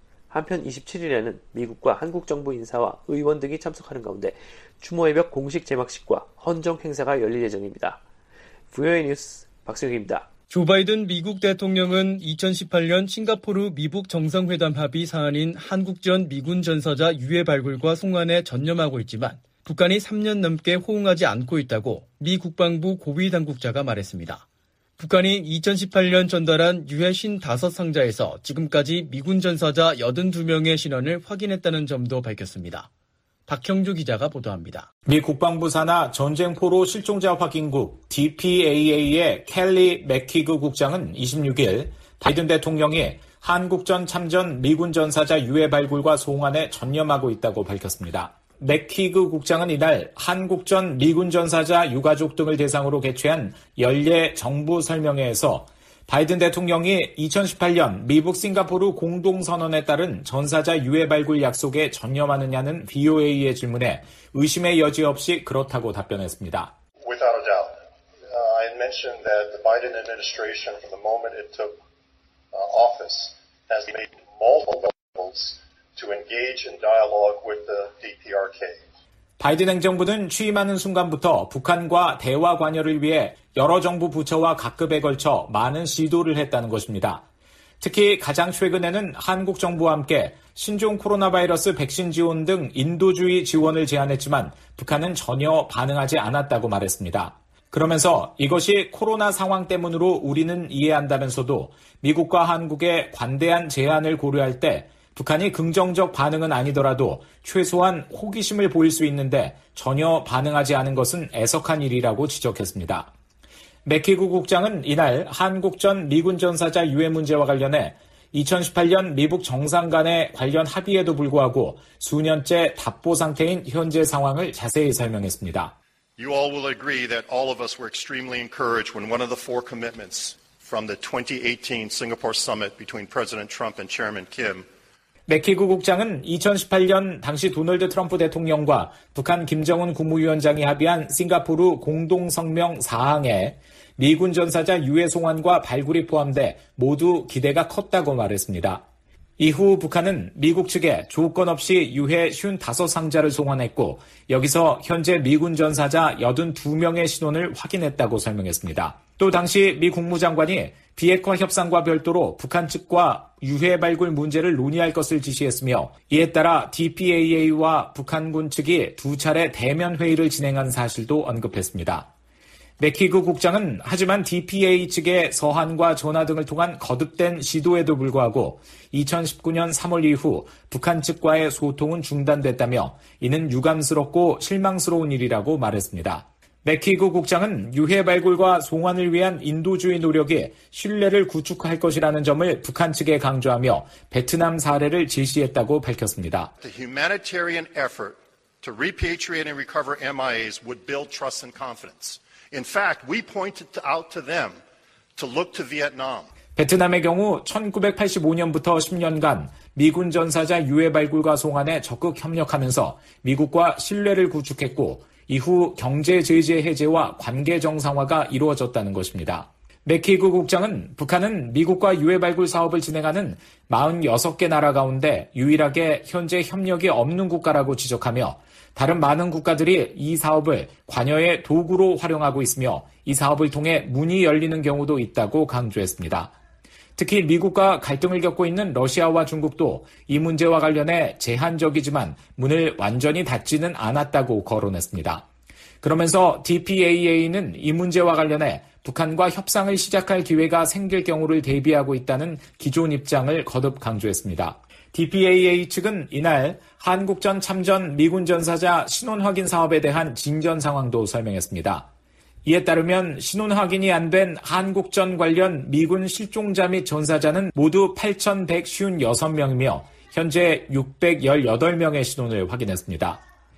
한편 이십칠일에는 미국과 한국 정부 인사와 의원 등이 참석하는 가운데 추모의 벽 공식 제막식과 헌정 행사가 열릴 예정입니다. 브이오에이 뉴스 박승욱입니다. 조 바이든 미국 대통령은 이천십팔 년 싱가포르 미북 정상회담 합의 사안인 한국전 미군 전사자 유해 발굴과 송환에 전념하고 있지만 북한이 삼 년 넘게 호응하지 않고 있다고 미 국방부 고위 당국자가 말했습니다. 북한이 이천십팔 년 전달한 유해 오십오 상자에서 지금까지 미군 전사자 팔십이 명의 신원을 확인했다는 점도 밝혔습니다. 박형주 기자가 보도합니다. 미 국방부 산하 전쟁포로 실종자 확인국 디피에이에이의 켈리 맥키그 국장은 이십육일 바이든 대통령이 한국전 참전 미군 전사자 유해 발굴과 송환에 전념하고 있다고 밝혔습니다. 맥키그 국장은 이날 한국전 미군 전사자 유가족 등을 대상으로 개최한 연례 정부 설명회에서 바이든 대통령이 이천십팔 년 미북 싱가포르 공동선언에 따른 전사자 유해 발굴 약속에 전념하느냐는 브이오에이의 질문에 의심의 여지 없이 그렇다고 답변했습니다. Without a doubt. Uh, I mentioned that the Biden administration, from the moment it took uh, office, has made multiple efforts to engage in dialogue with the 디피아르케이. 바이든 행정부는 취임하는 순간부터 북한과 대화 관여를 위해 여러 정부 부처와 각급에 걸쳐 많은 시도를 했다는 것입니다. 특히 가장 최근에는 한국 정부와 함께 신종 코로나 바이러스 백신 지원 등 인도주의 지원을 제안했지만 북한은 전혀 반응하지 않았다고 말했습니다. 그러면서 이것이 코로나 상황 때문으로 우리는 이해한다면서도 미국과 한국의 관대한 제안을 고려할 때 북한이 긍정적 반응은 아니더라도 최소한 호기심을 보일 수 있는데 전혀 반응하지 않은 것은 애석한 일이라고 지적했습니다. 맥키그 국장은 이날 한국전 미군 전사자 유해 문제와 관련해 이천십팔 년 미북 정상 간의 관련 합의에도 불구하고 수년째 답보 상태인 현재 상황을 자세히 설명했습니다. You all will agree that all of us were extremely encouraged when one of the four commitments from the twenty eighteen Singapore summit between President Trump and Chairman Kim 맥키그 국장은 이천십팔 년 당시 도널드 트럼프 대통령과 북한 김정은 국무위원장이 합의한 싱가포르 공동성명 사항에 미군 전사자 유해 송환과 발굴이 포함돼 모두 기대가 컸다고 말했습니다. 이후 북한은 미국 측에 조건 없이 유해 오십오 상자를 송환했고 여기서 현재 미군 전사자 팔십이 명의 신원을 확인했다고 설명했습니다. 또 당시 미 국무장관이 비핵화 협상과 별도로 북한 측과 유해 발굴 문제를 논의할 것을 지시했으며 이에 따라 디피에이에이와 북한군 측이 두 차례 대면 회의를 진행한 사실도 언급했습니다. 맥키그 국장은 하지만 디피에이 측의 서한과 전화 등을 통한 거듭된 시도에도 불구하고 이천십구 년 삼월 이후 북한 측과의 소통은 중단됐다며 이는 유감스럽고 실망스러운 일이라고 말했습니다. 맥키그 국장은 유해 발굴과 송환을 위한 인도주의 노력이 신뢰를 구축할 것이라는 점을 북한 측에 강조하며 베트남 사례를 제시했다고 밝혔습니다. The humanitarian effort to repatriate and recover 엠아이에이s would build trust and confidence. In fact, we pointed out to them to look to Vietnam. 베트남의 경우 천구백팔십오 년부터 십 년간 미군 전사자 유해 발굴과 송환에 적극 협력하면서 미국과 신뢰를 구축했고 이후 경제 제재 해제와 관계 정상화가 이루어졌다는 것입니다. 맥키그 국장은 북한은 미국과 유해 발굴 사업을 진행하는 사십육 개 나라 가운데 유일하게 현재 협력이 없는 국가라고 지적하며 다른 많은 국가들이 이 사업을 관여의 도구로 활용하고 있으며 이 사업을 통해 문이 열리는 경우도 있다고 강조했습니다. 특히 미국과 갈등을 겪고 있는 러시아와 중국도 이 문제와 관련해 제한적이지만 문을 완전히 닫지는 않았다고 거론했습니다. 그러면서 디피에이에이는 이 문제와 관련해 북한과 협상을 시작할 기회가 생길 경우를 대비하고 있다는 기존 입장을 거듭 강조했습니다. 디피에이에이 측은 이날 한국전 참전 미군 전사자 신원 확인 사업에 대한 진전 상황도 설명했습니다. 이에 따르면 신원 확인이 안 된 한국전 관련 미군 실종자 및 전사자는 모두 팔천백오십육 명이며 현재 육백십팔 명의 신원을 확인했습니다.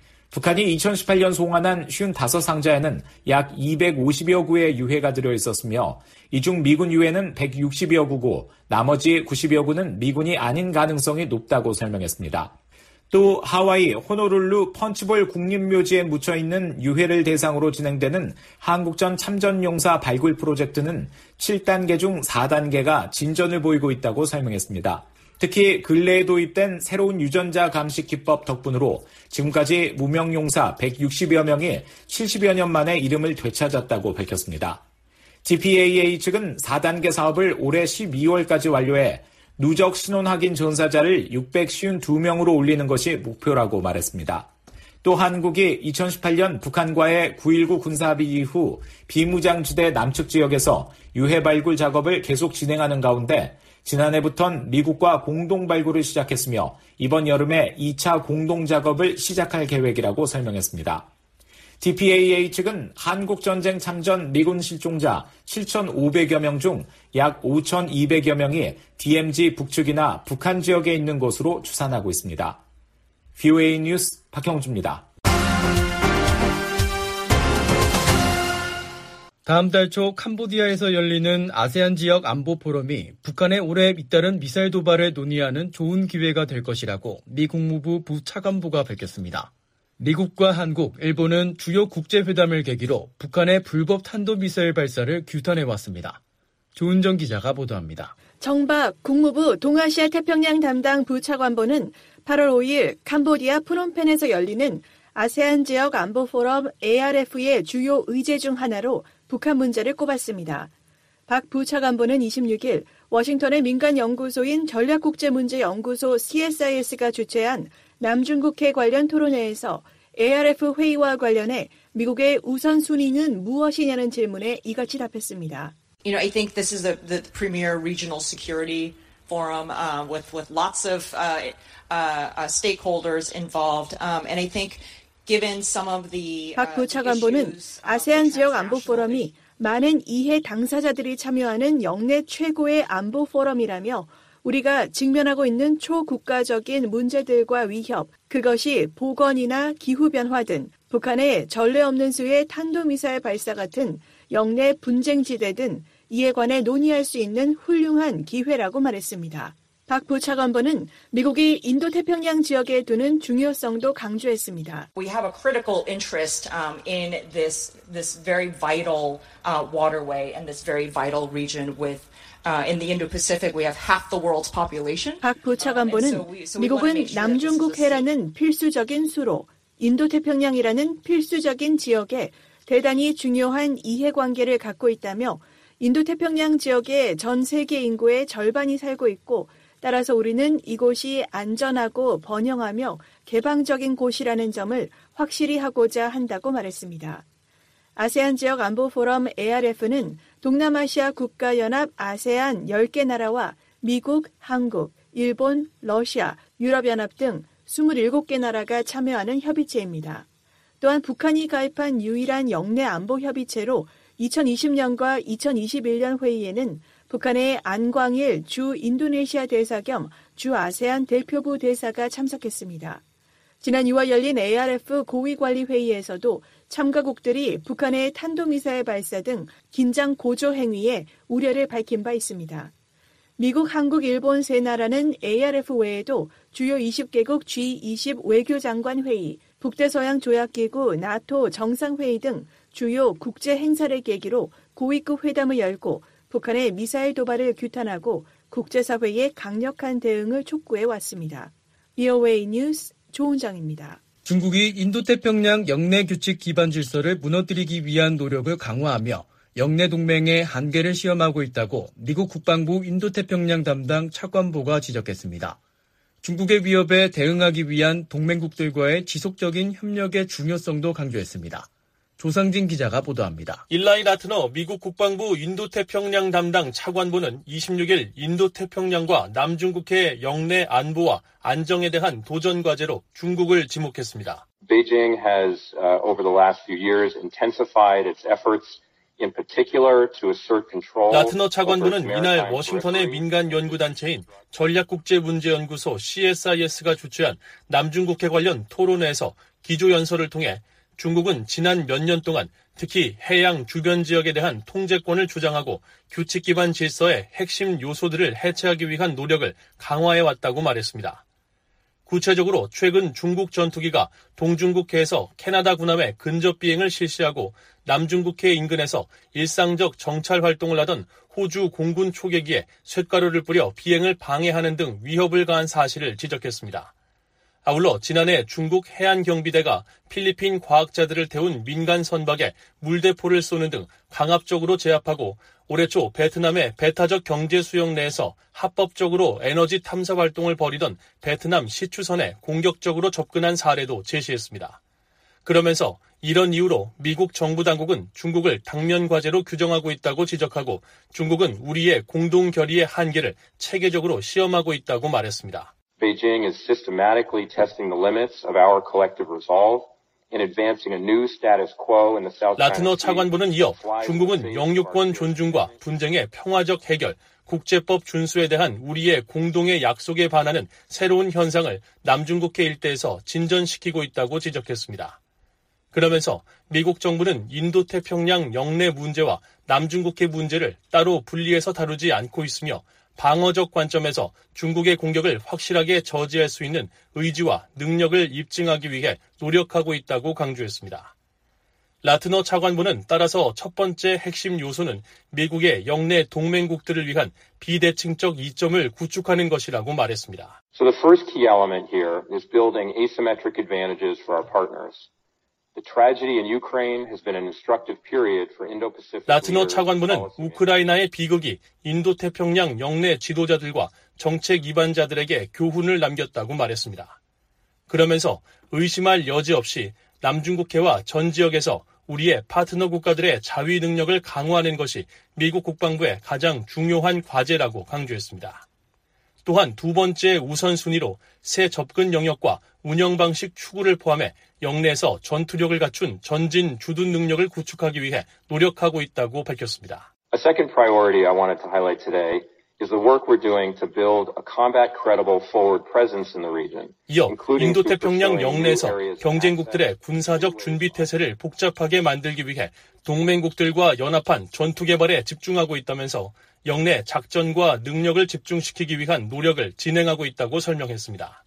북한이 이천십팔 년 송환한 오십오 상자에는 약 이백오십여 구의 유해가 들어있었으며 이 중 미군 유해는 백육십여 구고 나머지 구십여 구는 미군이 아닌 가능성이 높다고 설명했습니다. 또 하와이 호노룰루 펀치볼 국립묘지에 묻혀있는 유해를 대상으로 진행되는 한국전 참전용사 발굴 프로젝트는 칠 단계 중 사 단계가 진전을 보이고 있다고 설명했습니다. 특히 근래에 도입된 새로운 유전자 감식 기법 덕분으로 지금까지 무명용사 백육십여 명이 칠십여 년 만에 이름을 되찾았다고 밝혔습니다. 디피에이에이 측은 사 단계 사업을 올해 십이월까지 완료해 누적 신원 확인 전사자를 육백오십이 명으로 올리는 것이 목표라고 말했습니다. 또 한국이 이천십팔 년 북한과의 구일구 군사합의 이후 비무장지대 남측 지역에서 유해 발굴 작업을 계속 진행하는 가운데 지난해부턴 미국과 공동 발굴을 시작했으며 이번 여름에 이 차 공동 작업을 시작할 계획이라고 설명했습니다. 디피에이에이 측은 한국전쟁 참전 미군 실종자 칠천오백여 명 중 약 오천이백여 명이 디엠지 북측이나 북한 지역에 있는 것으로 추산하고 있습니다. 브이오에이 뉴스 박형주입니다. 다음 달 초 캄보디아에서 열리는 아세안 지역 안보 포럼이 북한의 올해 잇따른 미사일 도발을 논의하는 좋은 기회가 될 것이라고 미 국무부 부차관보가 밝혔습니다. 미국과 한국, 일본은 주요 국제회담을 계기로 북한의 불법 탄도미사일 발사를 규탄해왔습니다. 조은정 기자가 보도합니다. 정박 국무부 동아시아 태평양 담당 부차관보는 팔월 오일 캄보디아 프놈펜에서 열리는 아세안 지역 안보 포럼 에이알에프의 주요 의제 중 하나로 북한 문제를 꼽았습니다. 박 부차관보는 이십육일 워싱턴의 민간 연구소인 전략국제문제연구소 씨에스아이에스가 주최한 남중국해 관련 토론회에서 에이알에프 회의와 관련해 미국의 우선순위는 무엇이냐는 질문에 이같이 답했습니다. You know, I think this is the, the premier regional security forum uh, with with lots of uh, uh, uh, stakeholders involved, um, and I think given some of the uh, 박 부차관보는 아세안 지역 안보 포럼이 많은 이해 당사자들이 참여하는 역내 최고의 안보 포럼이라며 우리가 직면하고 있는 초국가적인 문제들과 위협, 그것이 보건이나 기후변화 등 북한의 전례 없는 수의 탄도미사일 발사 같은 역내 분쟁지대 등 이에 관해 논의할 수 있는 훌륭한 기회라고 말했습니다. 박 부차관보는 미국이 인도태평양 지역에 두는 중요성도 강조했습니다. We have a critical interest um, in this this very vital uh, waterway and this very vital region with Uh, in the Indo-Pacific, we have half the world's population. 박 부차관보는 미국은 남중국해라는 필수적인 수로 인도태평양이라는 필수적인 지역에 대단히 중요한 이해관계를 갖고 있다며 인도태평양 지역의 전 세계 인구의 절반이 살고 있고 따라서 우리는 이곳이 안전하고 번영하며 개방적인 곳이라는 점을 확실히 하고자 한다고 말했습니다. 아세안 지역 안보 포럼 에이알에프는 동남아시아 국가연합 아세안 열 개 나라와 미국, 한국, 일본, 러시아, 유럽연합 등 스물일곱 개 나라가 참여하는 협의체입니다. 또한 북한이 가입한 유일한 영내 안보 협의체로 이천이십 년과 이천이십일 년 회의에는 북한의 안광일 주 인도네시아 대사 겸 주 아세안 대표부 대사가 참석했습니다. 지난 유월 열린 에이알에프 고위관리회의에서도 참가국들이 북한의 탄도미사일 발사 등 긴장 고조 행위에 우려를 밝힌 바 있습니다. 미국, 한국, 일본 세 나라는 에이알에프 외에도 주요 이십 개국 지 이십 외교장관 회의, 북대서양 조약기구 나토 정상회의 등 주요 국제 행사를 계기로 고위급 회담을 열고 북한의 미사일 도발을 규탄하고 국제사회의 강력한 대응을 촉구해 왔습니다. 비오에이 뉴스 조은정입니다. 중국이 인도태평양 영내 규칙 기반 질서를 무너뜨리기 위한 노력을 강화하며 영내 동맹의 한계를 시험하고 있다고 미국 국방부 인도태평양 담당 차관보가 지적했습니다. 중국의 위협에 대응하기 위한 동맹국들과의 지속적인 협력의 중요성도 강조했습니다. 조상진 기자가 보도합니다. 일라이 라트너 미국 국방부 인도태평양 담당 차관보는 이십육 일 인도태평양과 남중국해의 영내 안보와 안정에 대한 도전 과제로 중국을 지목했습니다. Beijing has uh, over the last few years intensified its efforts in particular to assert control. 라트너 차관보는 이날 워싱턴의 민간 연구단체인 전략국제문제연구소 씨에스아이에스가 주최한 남중국해 관련 토론회에서 기조연설을 통해 중국은 지난 몇 년 동안 특히 해양 주변 지역에 대한 통제권을 주장하고 규칙 기반 질서의 핵심 요소들을 해체하기 위한 노력을 강화해왔다고 말했습니다. 구체적으로 최근 중국 전투기가 동중국해에서 캐나다 군함의 근접 비행을 실시하고 남중국해 인근에서 일상적 정찰 활동을 하던 호주 공군 초계기에 쇳가루를 뿌려 비행을 방해하는 등 위협을 가한 사실을 지적했습니다. 아울러 지난해 중국 해안경비대가 필리핀 과학자들을 태운 민간 선박에 물대포를 쏘는 등 강압적으로 제압하고 올해 초 베트남의 배타적 경제 수역 내에서 합법적으로 에너지 탐사 활동을 벌이던 베트남 시추선에 공격적으로 접근한 사례도 제시했습니다. 그러면서 이런 이유로 미국 정부 당국은 중국을 당면 과제로 규정하고 있다고 지적하고 중국은 우리의 공동 결의의 한계를 체계적으로 시험하고 있다고 말했습니다. Beijing is systematically testing the limits of our collective resolve in advancing a new status quo in the South China Sea. 라트너 차관보는 이어 중국은 영유권 존중과 분쟁의 평화적 해결, 국제법 준수에 대한 우리의 공동의 약속에 반하는 새로운 현상을 남중국해 일대에서 진전시키고 있다고 지적했습니다. 그러면서 미국 정부는 인도태평양 영내 문제와 남중국해 문제를 따로 분리해서 다루지 않고 있으며 방어적 관점에서 중국의 공격을 확실하게 저지할 수 있는 의지와 능력을 입증하기 위해 노력하고 있다고 강조했습니다. 라트너 차관보는 따라서 첫 번째 핵심 요소는 미국의 영내 동맹국들을 위한 비대칭적 이점을 구축하는 것이라고 말했습니다. So the first key element here is building asymmetric advantages for our partners. The tragedy in Ukraine has been an instructive period for Indo-Pacific. 라트너 차관보는 우크라이나의 비극이 인도태평양 영내 지도자들과 정책 이반자들에게 교훈을 남겼다고 말했습니다. 그러면서 의심할 여지 없이 남중국해와 전 지역에서 우리의 파트너 국가들의 자위 능력을 강화하는 것이 미국 국방부의 가장 중요한 과제라고 강조했습니다. 또한 두 번째 우선순위로 새 접근 영역과 운영 방식 추구를 포함해 영내에서 전투력을 갖춘 전진 주둔 능력을 구축하기 위해 노력하고 있다고 밝혔습니다. A second priority I wanted to highlight today is the work we're doing to build a combat credible forward presence in the region. 이어 인도태평양 영내에서 경쟁국들의 군사적 준비 태세를 복잡하게 만들기 위해 동맹국들과 연합한 전투 개발에 집중하고 있다면서 영내 작전과 능력을 집중시키기 위한 노력을 진행하고 있다고 설명했습니다.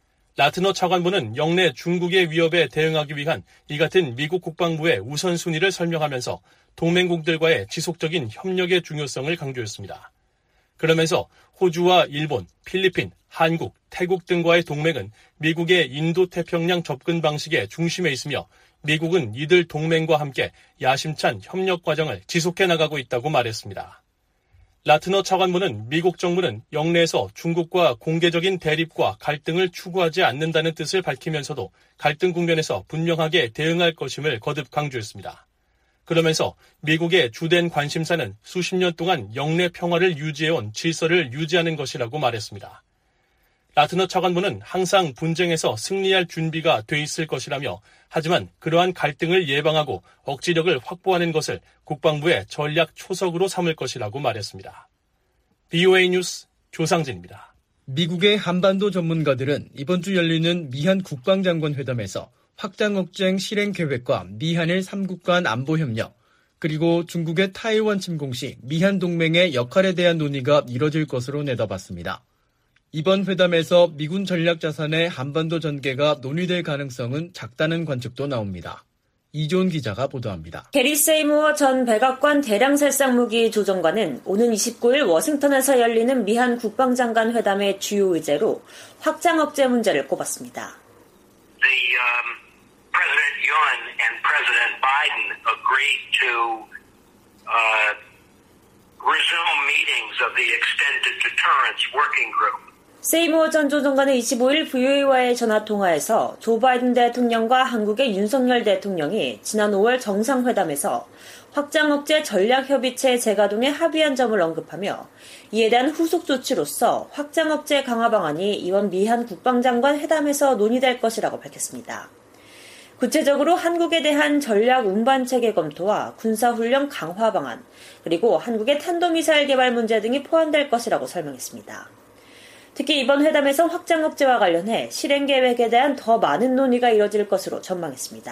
라트너 차관보는 영내 중국의 위협에 대응하기 위한 이 같은 미국 국방부의 우선순위를 설명하면서 동맹국들과의 지속적인 협력의 중요성을 강조했습니다. 그러면서 호주와 일본, 필리핀, 한국, 태국 등과의 동맹은 미국의 인도태평양 접근 방식의 중심에 있으며 미국은 이들 동맹과 함께 야심찬 협력 과정을 지속해 나가고 있다고 말했습니다. 라트너 차관보는 미국 정부는 영내에서 중국과 공개적인 대립과 갈등을 추구하지 않는다는 뜻을 밝히면서도 갈등 국면에서 분명하게 대응할 것임을 거듭 강조했습니다. 그러면서 미국의 주된 관심사는 수십 년 동안 영내 평화를 유지해온 질서를 유지하는 것이라고 말했습니다. 라트너 차관보는 항상 분쟁에서 승리할 준비가 돼 있을 것이라며 하지만 그러한 갈등을 예방하고 억지력을 확보하는 것을 국방부의 전략 초석으로 삼을 것이라고 말했습니다. 비오에이 뉴스 조상진입니다. 미국의 한반도 전문가들은 이번 주 열리는 미한 국방장관 회담에서 확장 억제 실행 계획과 미한일 삼 국 간 안보 협력, 그리고 중국의 타이완 침공 시 미한 동맹의 역할에 대한 논의가 이뤄질 것으로 내다봤습니다. 이번 회담에서 미군 전략 자산의 한반도 전개가 논의될 가능성은 작다는 관측도 나옵니다. 이존 기자가 보도합니다. 게리 세이무어 전 백악관 대량살상무기 조정관은 오는 이십구일 워싱턴에서 열리는 미한 국방장관 회담의 주요 의제로 확장 억제 문제를 꼽았습니다. The, um, President Yoon and President Biden agreed to uh, resume meetings of the Extended Deterrence Working Group. 세이무어 전 조정관은 이십오일 브이오에이와의 전화통화에서 조 바이든 대통령과 한국의 윤석열 대통령이 지난 오월 정상회담에서 확장 억제 전략협의체 재가동에 합의한 점을 언급하며 이에 대한 후속 조치로서 확장 억제 강화 방안이 이번 미한 국방장관 회담에서 논의될 것이라고 밝혔습니다. 구체적으로 한국에 대한 전략 운반체계 검토와 군사훈련 강화 방안, 그리고 한국의 탄도미사일 개발 문제 등이 포함될 것이라고 설명했습니다. 특히 이번 회담에서 확장 억제와 관련해 실행 계획에 대한 더 많은 논의가 이뤄질 것으로 전망했습니다.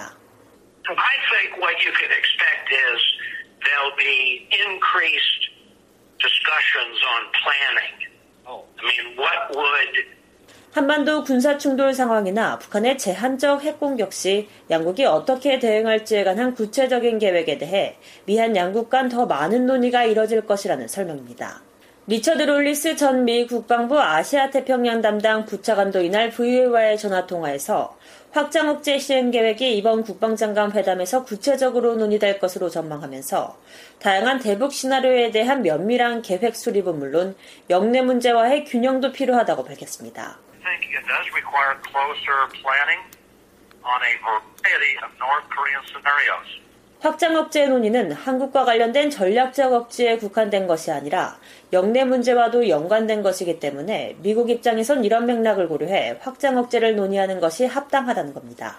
I think what you can expect is there'll be increased discussions on planning. I mean, what would 한반도 군사충돌 상황이나 북한의 제한적 핵공격 시 양국이 어떻게 대응할지에 관한 구체적인 계획에 대해 미한 양국 간 더 많은 논의가 이뤄질 것이라는 설명입니다. 리처드 롤리스 전 미 국방부 아시아태평양 담당 부차관도 이날 브이오에이와의 전화통화에서 확장 억제 시행 계획이 이번 국방장관 회담에서 구체적으로 논의될 것으로 전망하면서 다양한 대북 시나리오에 대한 면밀한 계획 수립은 물론 영내 문제와의 균형도 필요하다고 밝혔습니다. I think it does require closer planning on a variety of North Korean scenarios. 확장 억제 논의는 한국과 관련된 전략적 억지에 국한된 것이 아니라 영내 문제와도 연관된 것이기 때문에 미국 입장에선 이런 맥락을 고려해 확장 억제를 논의하는 것이 합당하다는 겁니다.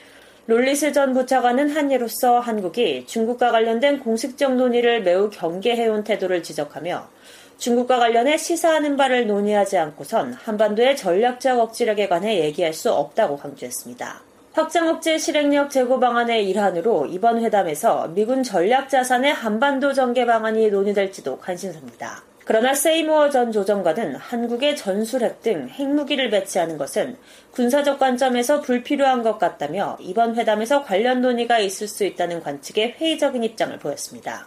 롤리스 전 부차관은 한 예로서 한국이 중국과 관련된 공식적 논의를 매우 경계해온 태도를 지적하며 중국과 관련해 시사하는 바를 논의하지 않고선 한반도의 전략적 억지력에 관해 얘기할 수 없다고 강조했습니다. 확장 억제 실행력 제고 방안의 일환으로 이번 회담에서 미군 전략 자산의 한반도 전개 방안이 논의될지도 관심사입니다. 그러나 세이무어 전 조정관은 한국의 전술핵 등 핵무기를 배치하는 것은 군사적 관점에서 불필요한 것 같다며 이번 회담에서 관련 논의가 있을 수 있다는 관측에 회의적인 입장을 보였습니다.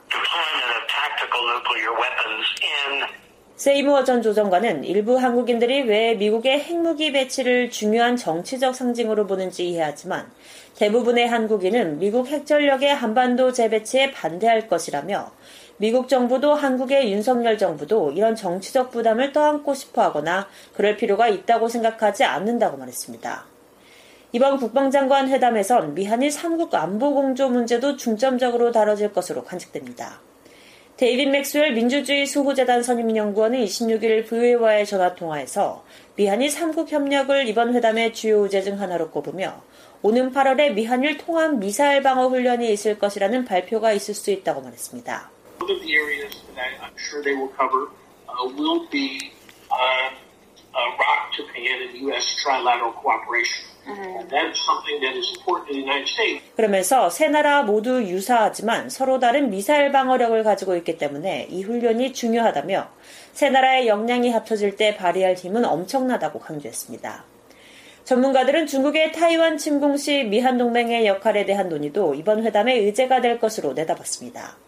세이무어 전 조정관은 일부 한국인들이 왜 미국의 핵무기 배치를 중요한 정치적 상징으로 보는지 이해하지만 대부분의 한국인은 미국 핵전력의 한반도 재배치에 반대할 것이라며 미국 정부도 한국의 윤석열 정부도 이런 정치적 부담을 떠안고 싶어 하거나 그럴 필요가 있다고 생각하지 않는다고 말했습니다. 이번 국방장관 회담에선 미한일 삼 국 안보 공조 문제도 중점적으로 다뤄질 것으로 관측됩니다. 데이빗 맥스웰 민주주의 수호재단 선임연구원은 이십육일 브이오에이와의 전화통화에서 미한일 삼 국 협력을 이번 회담의 주요 의제 중 하나로 꼽으며 오는 팔월에 미한일 통합 미사일 방어 훈련이 있을 것이라는 발표가 있을 수 있다고 말했습니다. One of the areas that I'm sure they will cover uh, will be uh, uh, ROC, Japan, and U S trilateral cooperation. And that's something that is important in the United States. 그러면서 세 나라 모두 유사하지만 서로 다른 미사일 방어력을 가지고 있기 때문에 이 훈련이 중요하다며 세 나라의 역량이 합쳐질 때 발휘할 힘은 엄청나다고 강조했습니다. 전문가들은 중국의 타이완 침공 시 미한 동맹의 역할에 대한 논의도 이번 회담의 의제가 될 것으로 내다봤습니다.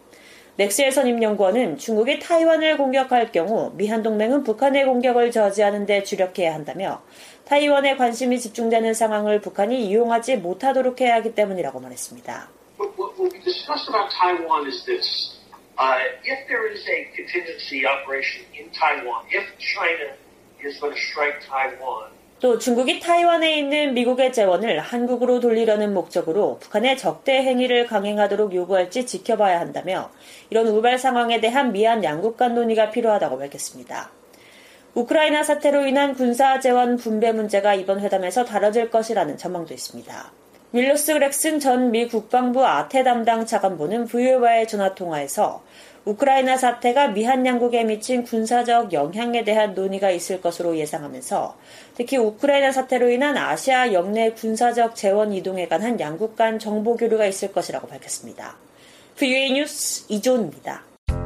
맥스웰 선임연구원은 중국이 타이완을 공격할 경우 미한 동맹은 북한의 공격을 저지하는 데 주력해야 한다며 타이완에 관심이 집중되는 상황을 북한이 이용하지 못하도록 해야 하기 때문이라고 말했습니다. What we discussed about Taiwan is this. Uh, if there is a contingency operation in Taiwan, if China is going to strike Taiwan, 또 중국이 타이완에 있는 미국의 재원을 한국으로 돌리려는 목적으로 북한의 적대 행위를 강행하도록 요구할지 지켜봐야 한다며 이런 우발 상황에 대한 미한 양국 간 논의가 필요하다고 밝혔습니다. 우크라이나 사태로 인한 군사 재원 분배 문제가 이번 회담에서 다뤄질 것이라는 전망도 있습니다. 윌러스 그렉슨 전 미 국방부 아태 담당 차관보는 브이오에이와의 전화통화에서 우크라이나 사태가 미한 양국에 미친 군사적 영향에 대한 논의가 있을 것으로 예상하면서 특히 우크라이나 사태로 인한 아시아 영내 군사적 재원 이동에 관한 양국 간 정보 교류가 있을 것이라고 밝혔습니다. 브이오에이 뉴스 이조은입니다.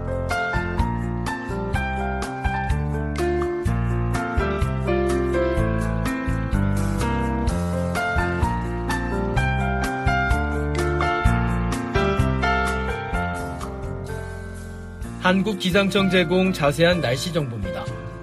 한국기상청 제공 자세한 날씨 정보입니다.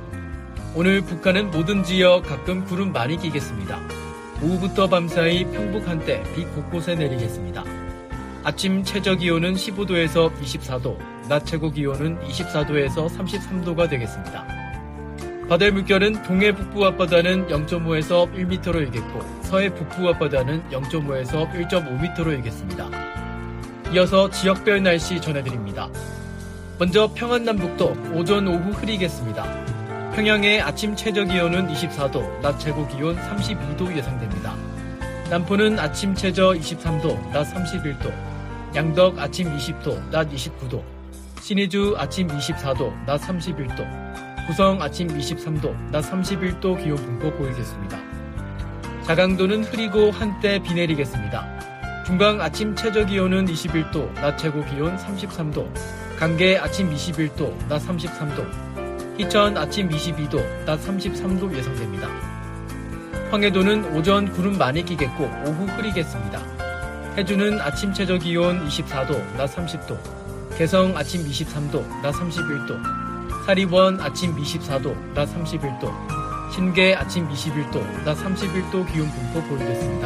오늘 북한은 모든 지역 가끔 구름 많이 끼겠습니다. 오후부터 밤사이 평북 한때 비 곳곳에 내리겠습니다. 아침 최저기온은 십오 도에서 이십사 도, 낮 최고기온은 이십사 도에서 삼십삼 도가 되겠습니다. 바다의 물결은 동해 북부 앞바다는 영 점 오에서 일 미터로 일겠고 서해 북부 앞바다는 영 점 오에서 일 점 오 미터로 일겠습니다. 이어서 지역별 날씨 전해드립니다. 먼저 평안남북도 오전 오후 흐리겠습니다. 평양의 아침 최저기온은 이십사 도, 낮 최고기온 삼십이 도 예상됩니다. 남포는 아침 최저 이십삼 도, 낮 삼십일 도, 양덕 아침 이십 도, 낮 이십구 도, 신의주 아침 이십사 도, 낮 삼십일 도, 구성 아침 이십삼 도, 낮 삼십일 도 기온 분포 보이겠습니다. 자강도는 흐리고 한때 비 내리겠습니다. 중강 아침 최저기온은 이십일 도, 낮 최고기온 삼십삼 도, 강계 아침 이십일 도, 낮 삼십삼 도, 희천 아침 이십이 도, 낮 삼십삼 도 예상됩니다. 황해도는 오전 구름 많이 끼겠고 오후 흐리겠습니다. 해주는 아침 최저기온 이십사 도, 낮 삼십 도, 개성 아침 이십삼 도, 낮 삼십일 도, 사리원 아침 이십사 도, 낮 삼십일 도, 신계 아침 이십일 도, 낮 삼십일 도 기온 분포 보이겠습니다.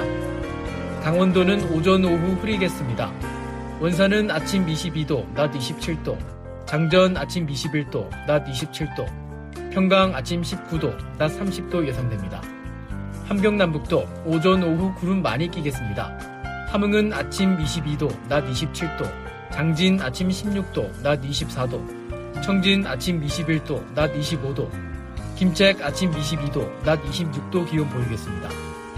강원도는 오전 오후 흐리겠습니다. 원산은 아침 이십이 도, 낮 이십칠 도, 장전 아침 이십일 도, 낮 이십칠 도, 평강 아침 십구 도, 낮 삼십 도 예상됩니다. 함경남북도 오전 오후 구름 많이 끼겠습니다. 함흥은 아침 이십이 도, 낮 이십칠 도, 장진 아침 십육 도, 낮 이십사 도, 청진 아침 이십일 도, 낮 이십오 도, 김책 아침 이십이 도, 낮 이십육 도 기온 보이겠습니다.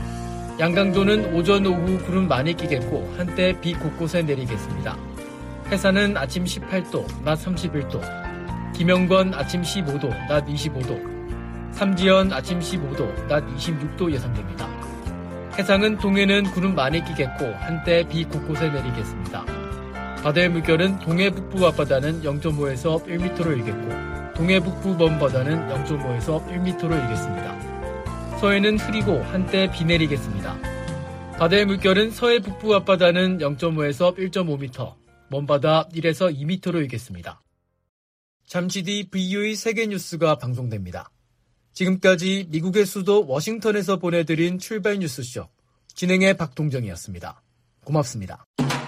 양강도는 오전 오후 구름 많이 끼겠고 한때 비 곳곳에 내리겠습니다. 해산은 아침 십팔 도, 낮 삼십일 도, 김영권 아침 십오 도, 낮 이십오 도, 삼지연 아침 십오 도, 낮 이십육 도 예상됩니다. 해상은 동해는 구름 많이 끼겠고 한때 비 곳곳에 내리겠습니다. 바다의 물결은 동해 북부 앞바다는 영 점 오에서 일 미터로 일겠고 동해 북부 먼바다는 영 점 오에서 일 미터로 일겠습니다. 서해는 흐리고 한때 비 내리겠습니다. 바다의 물결은 서해 북부 앞바다는 영 점 오에서 일 점 오 미터, 먼바다 일에서 이 미터로 일겠습니다. 잠시 뒤 브이오에이 세계뉴스가 방송됩니다. 지금까지 미국의 수도 워싱턴에서 보내드린 출발 뉴스쇼, 진행의 박동정이었습니다. 고맙습니다.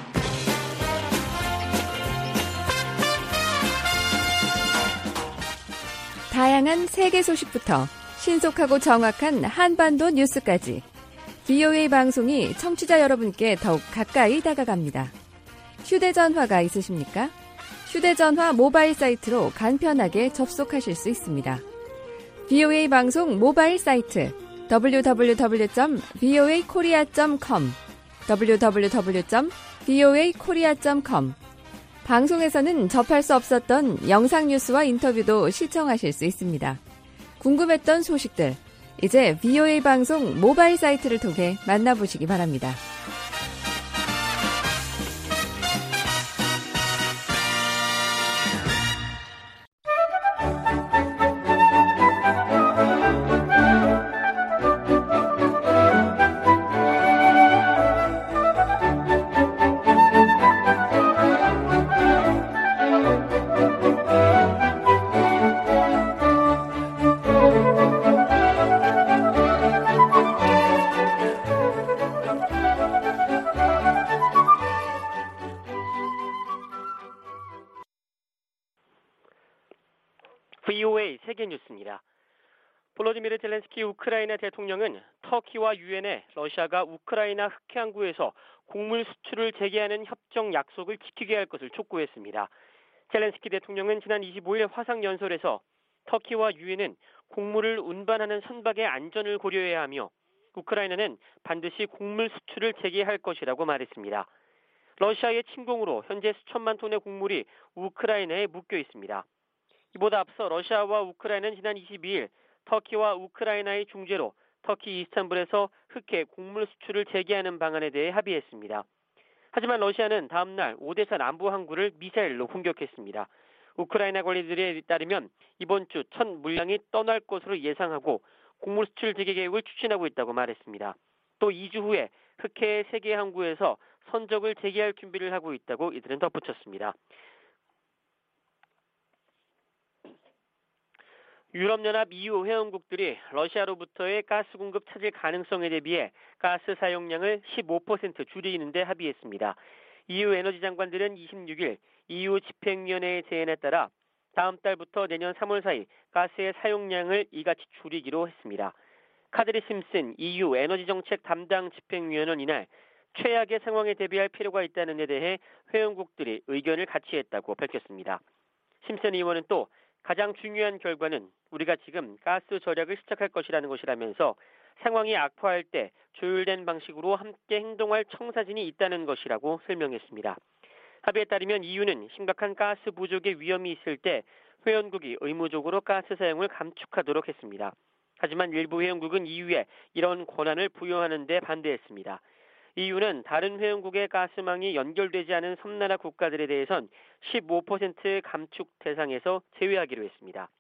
다양한 세계 소식부터 신속하고 정확한 한반도 뉴스까지 브이오에이 방송이 청취자 여러분께 더욱 가까이 다가갑니다. 휴대전화가 있으십니까? 휴대전화 모바일 사이트로 간편하게 접속하실 수 있습니다. 브이오에이 방송 모바일 사이트 더블유 더블유 더블유 점 브이오에이 코리아 점 컴 더블유 더블유 더블유 점 브이오에이 코리아 점 컴 방송에서는 접할 수 없었던 영상 뉴스와 인터뷰도 시청하실 수 있습니다. 궁금했던 소식들, 이제 브이오에이 방송 모바일 사이트를 통해 만나보시기 바랍니다. 밝혔습니다. 볼로디미르 젤렌스키 우크라이나 대통령은 터키와 유엔에 러시아가 우크라이나 흑해 항구에서 곡물 수출을 재개하는 협정 약속을 지키게 할 것을 촉구했습니다. 젤렌스키 대통령은 지난 이십오일 화상연설에서 터키와 유엔은 곡물을 운반하는 선박의 안전을 고려해야 하며 우크라이나는 반드시 곡물 수출을 재개할 것이라고 말했습니다. 러시아의 침공으로 현재 수천만 톤의 곡물이 우크라이나에 묶여 있습니다. 이보다 앞서 러시아와 우크라이나는 지난 이십이일 터키와 우크라이나의 중재로 터키 이스탄불에서 흑해 곡물 수출을 재개하는 방안에 대해 합의했습니다. 하지만 러시아는 다음 날 오데사 남부 항구를 미사일로 공격했습니다. 우크라이나 관리들에 따르면 이번 주 첫 물량이 떠날 것으로 예상하고 곡물 수출 재개 계획을 추진하고 있다고 말했습니다. 또 이 주 후에 흑해 세 개 항구에서 선적을 재개할 준비를 하고 있다고 이들은 덧붙였습니다. 유럽연합 이유 회원국들이 러시아로부터의 가스 공급 차질 가능성에 대비해 가스 사용량을 십오 퍼센트 줄이는 데 합의했습니다. 이유 에너지 장관들은 이십육일 이유 집행위원회의 제안에 따라 다음 달부터 내년 삼월 사이 가스의 사용량을 이같이 줄이기로 했습니다. 카드리 심슨 이유 에너지 정책 담당 집행위원은 이날 최악의 상황에 대비할 필요가 있다는 데 대해 회원국들이 의견을 같이 했다고 밝혔습니다. 심슨 의원은 또 가장 중요한 결과는 우리가 지금 가스 절약을 시작할 것이라는 것이라면서 상황이 악화할 때 조율된 방식으로 함께 행동할 청사진이 있다는 것이라고 설명했습니다. 합의에 따르면 이유는 심각한 가스 부족의 위험이 있을 때 회원국이 의무적으로 가스 사용을 감축하도록 했습니다. 하지만 일부 회원국은 이유에 이런 권한을 부여하는 데 반대했습니다. 이유는 다른 회원국의 가스망이 연결되지 않은 섬나라 국가들에 대해선 십오 퍼센트 감축 대상에서 제외하기로 했습니다.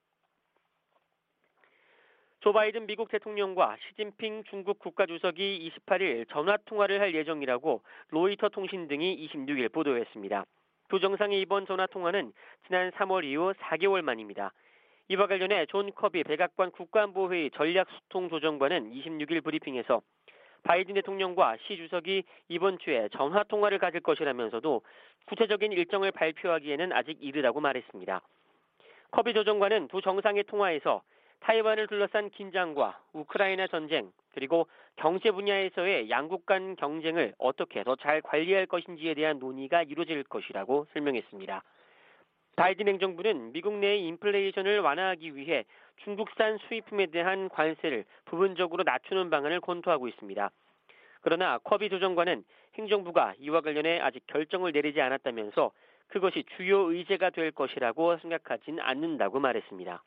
조 바이든 미국 대통령과 시진핑 중국 국가주석이 이십팔일 전화통화를 할 예정이라고 로이터 통신 등이 이십육일 보도했습니다. 두 정상의 이번 전화통화는 지난 삼월 이후 사 개월 만입니다. 이와 관련해 존 커비 백악관 국가안보회의 전략수통조정관은 이십육일 브리핑에서 바이든 대통령과 시 주석이 이번 주에 전화통화를 가질 것이라면서도 구체적인 일정을 발표하기에는 아직 이르다고 말했습니다. 커비 조정관은 두 정상의 통화에서 타이완을 둘러싼 긴장과 우크라이나 전쟁 그리고 경제 분야에서의 양국 간 경쟁을 어떻게 더 잘 관리할 것인지에 대한 논의가 이루어질 것이라고 설명했습니다. 바이든 행정부는 미국 내의 인플레이션을 완화하기 위해 중국산 수입품에 대한 관세를 부분적으로 낮추는 방안을 검토하고 있습니다. 그러나 커비 조정관은 행정부가 이와 관련해 아직 결정을 내리지 않았다면서 그것이 주요 의제가 될 것이라고 생각하진 않는다고 말했습니다.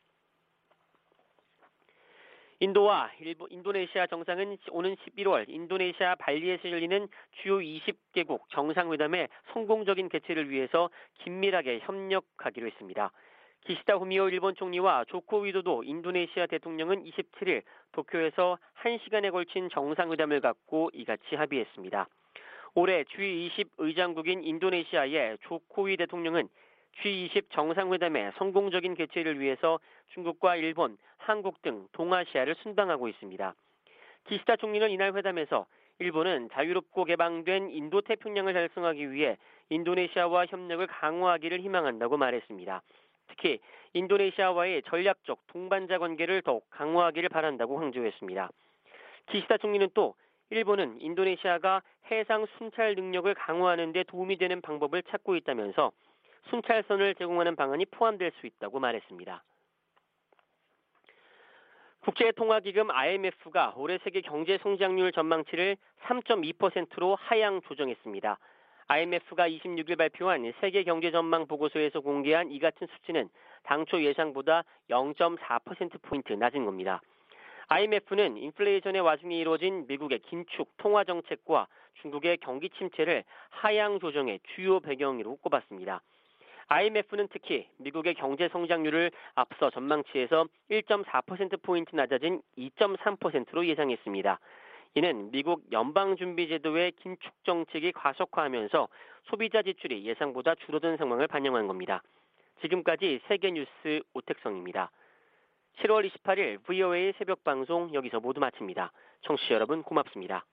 인도와 일본, 인도네시아 정상은 오는 십일월 인도네시아 발리에서 열리는 주요 이십 개국 정상회담의 성공적인 개최를 위해서 긴밀하게 협력하기로 했습니다. 기시다 후미오 일본 총리와 조코 위도도 인도네시아 대통령은 이십칠일 도쿄에서 한 시간에 걸친 정상회담을 갖고 이같이 합의했습니다. 올해 지 이십 의장국인 인도네시아의 조코위 대통령은 지 이십 정상회담의 성공적인 개최를 위해서 중국과 일본, 한국 등 동아시아를 순방하고 있습니다. 기시다 총리는 이날 회담에서 일본은 자유롭고 개방된 인도태평양을 달성하기 위해 인도네시아와 협력을 강화하기를 희망한다고 말했습니다. 특히 인도네시아와의 전략적 동반자 관계를 더욱 강화하기를 바란다고 강조했습니다. 기시다 총리는 또 일본은 인도네시아가 해상 순찰 능력을 강화하는 데 도움이 되는 방법을 찾고 있다면서 순찰선을 제공하는 방안이 포함될 수 있다고 말했습니다. 국제통화기금 아이엠에프가 올해 세계 경제 성장률 전망치를 삼 점 이 퍼센트로 하향 조정했습니다. 아이엠에프가 이십육일 발표한 세계 경제 전망 보고서에서 공개한 이 같은 수치는 당초 예상보다 영 점 사 퍼센트포인트 낮은 겁니다. 아이엠에프는 인플레이션의 와중에 이루어진 미국의 긴축 통화 정책과 중국의 경기 침체를 하향 조정의 주요 배경으로 꼽았습니다. 아이엠에프는 특히 미국의 경제 성장률을 앞서 전망치에서 일 점 사 퍼센트포인트 낮아진 이 점 삼 퍼센트로 예상했습니다. 이는 미국 연방준비제도의 긴축 정책이 가속화하면서 소비자 지출이 예상보다 줄어든 상황을 반영한 겁니다. 지금까지 세계뉴스 오택성입니다. 칠월 이십팔일 브이오에이 새벽 방송 여기서 모두 마칩니다. 청취자 여러분 고맙습니다.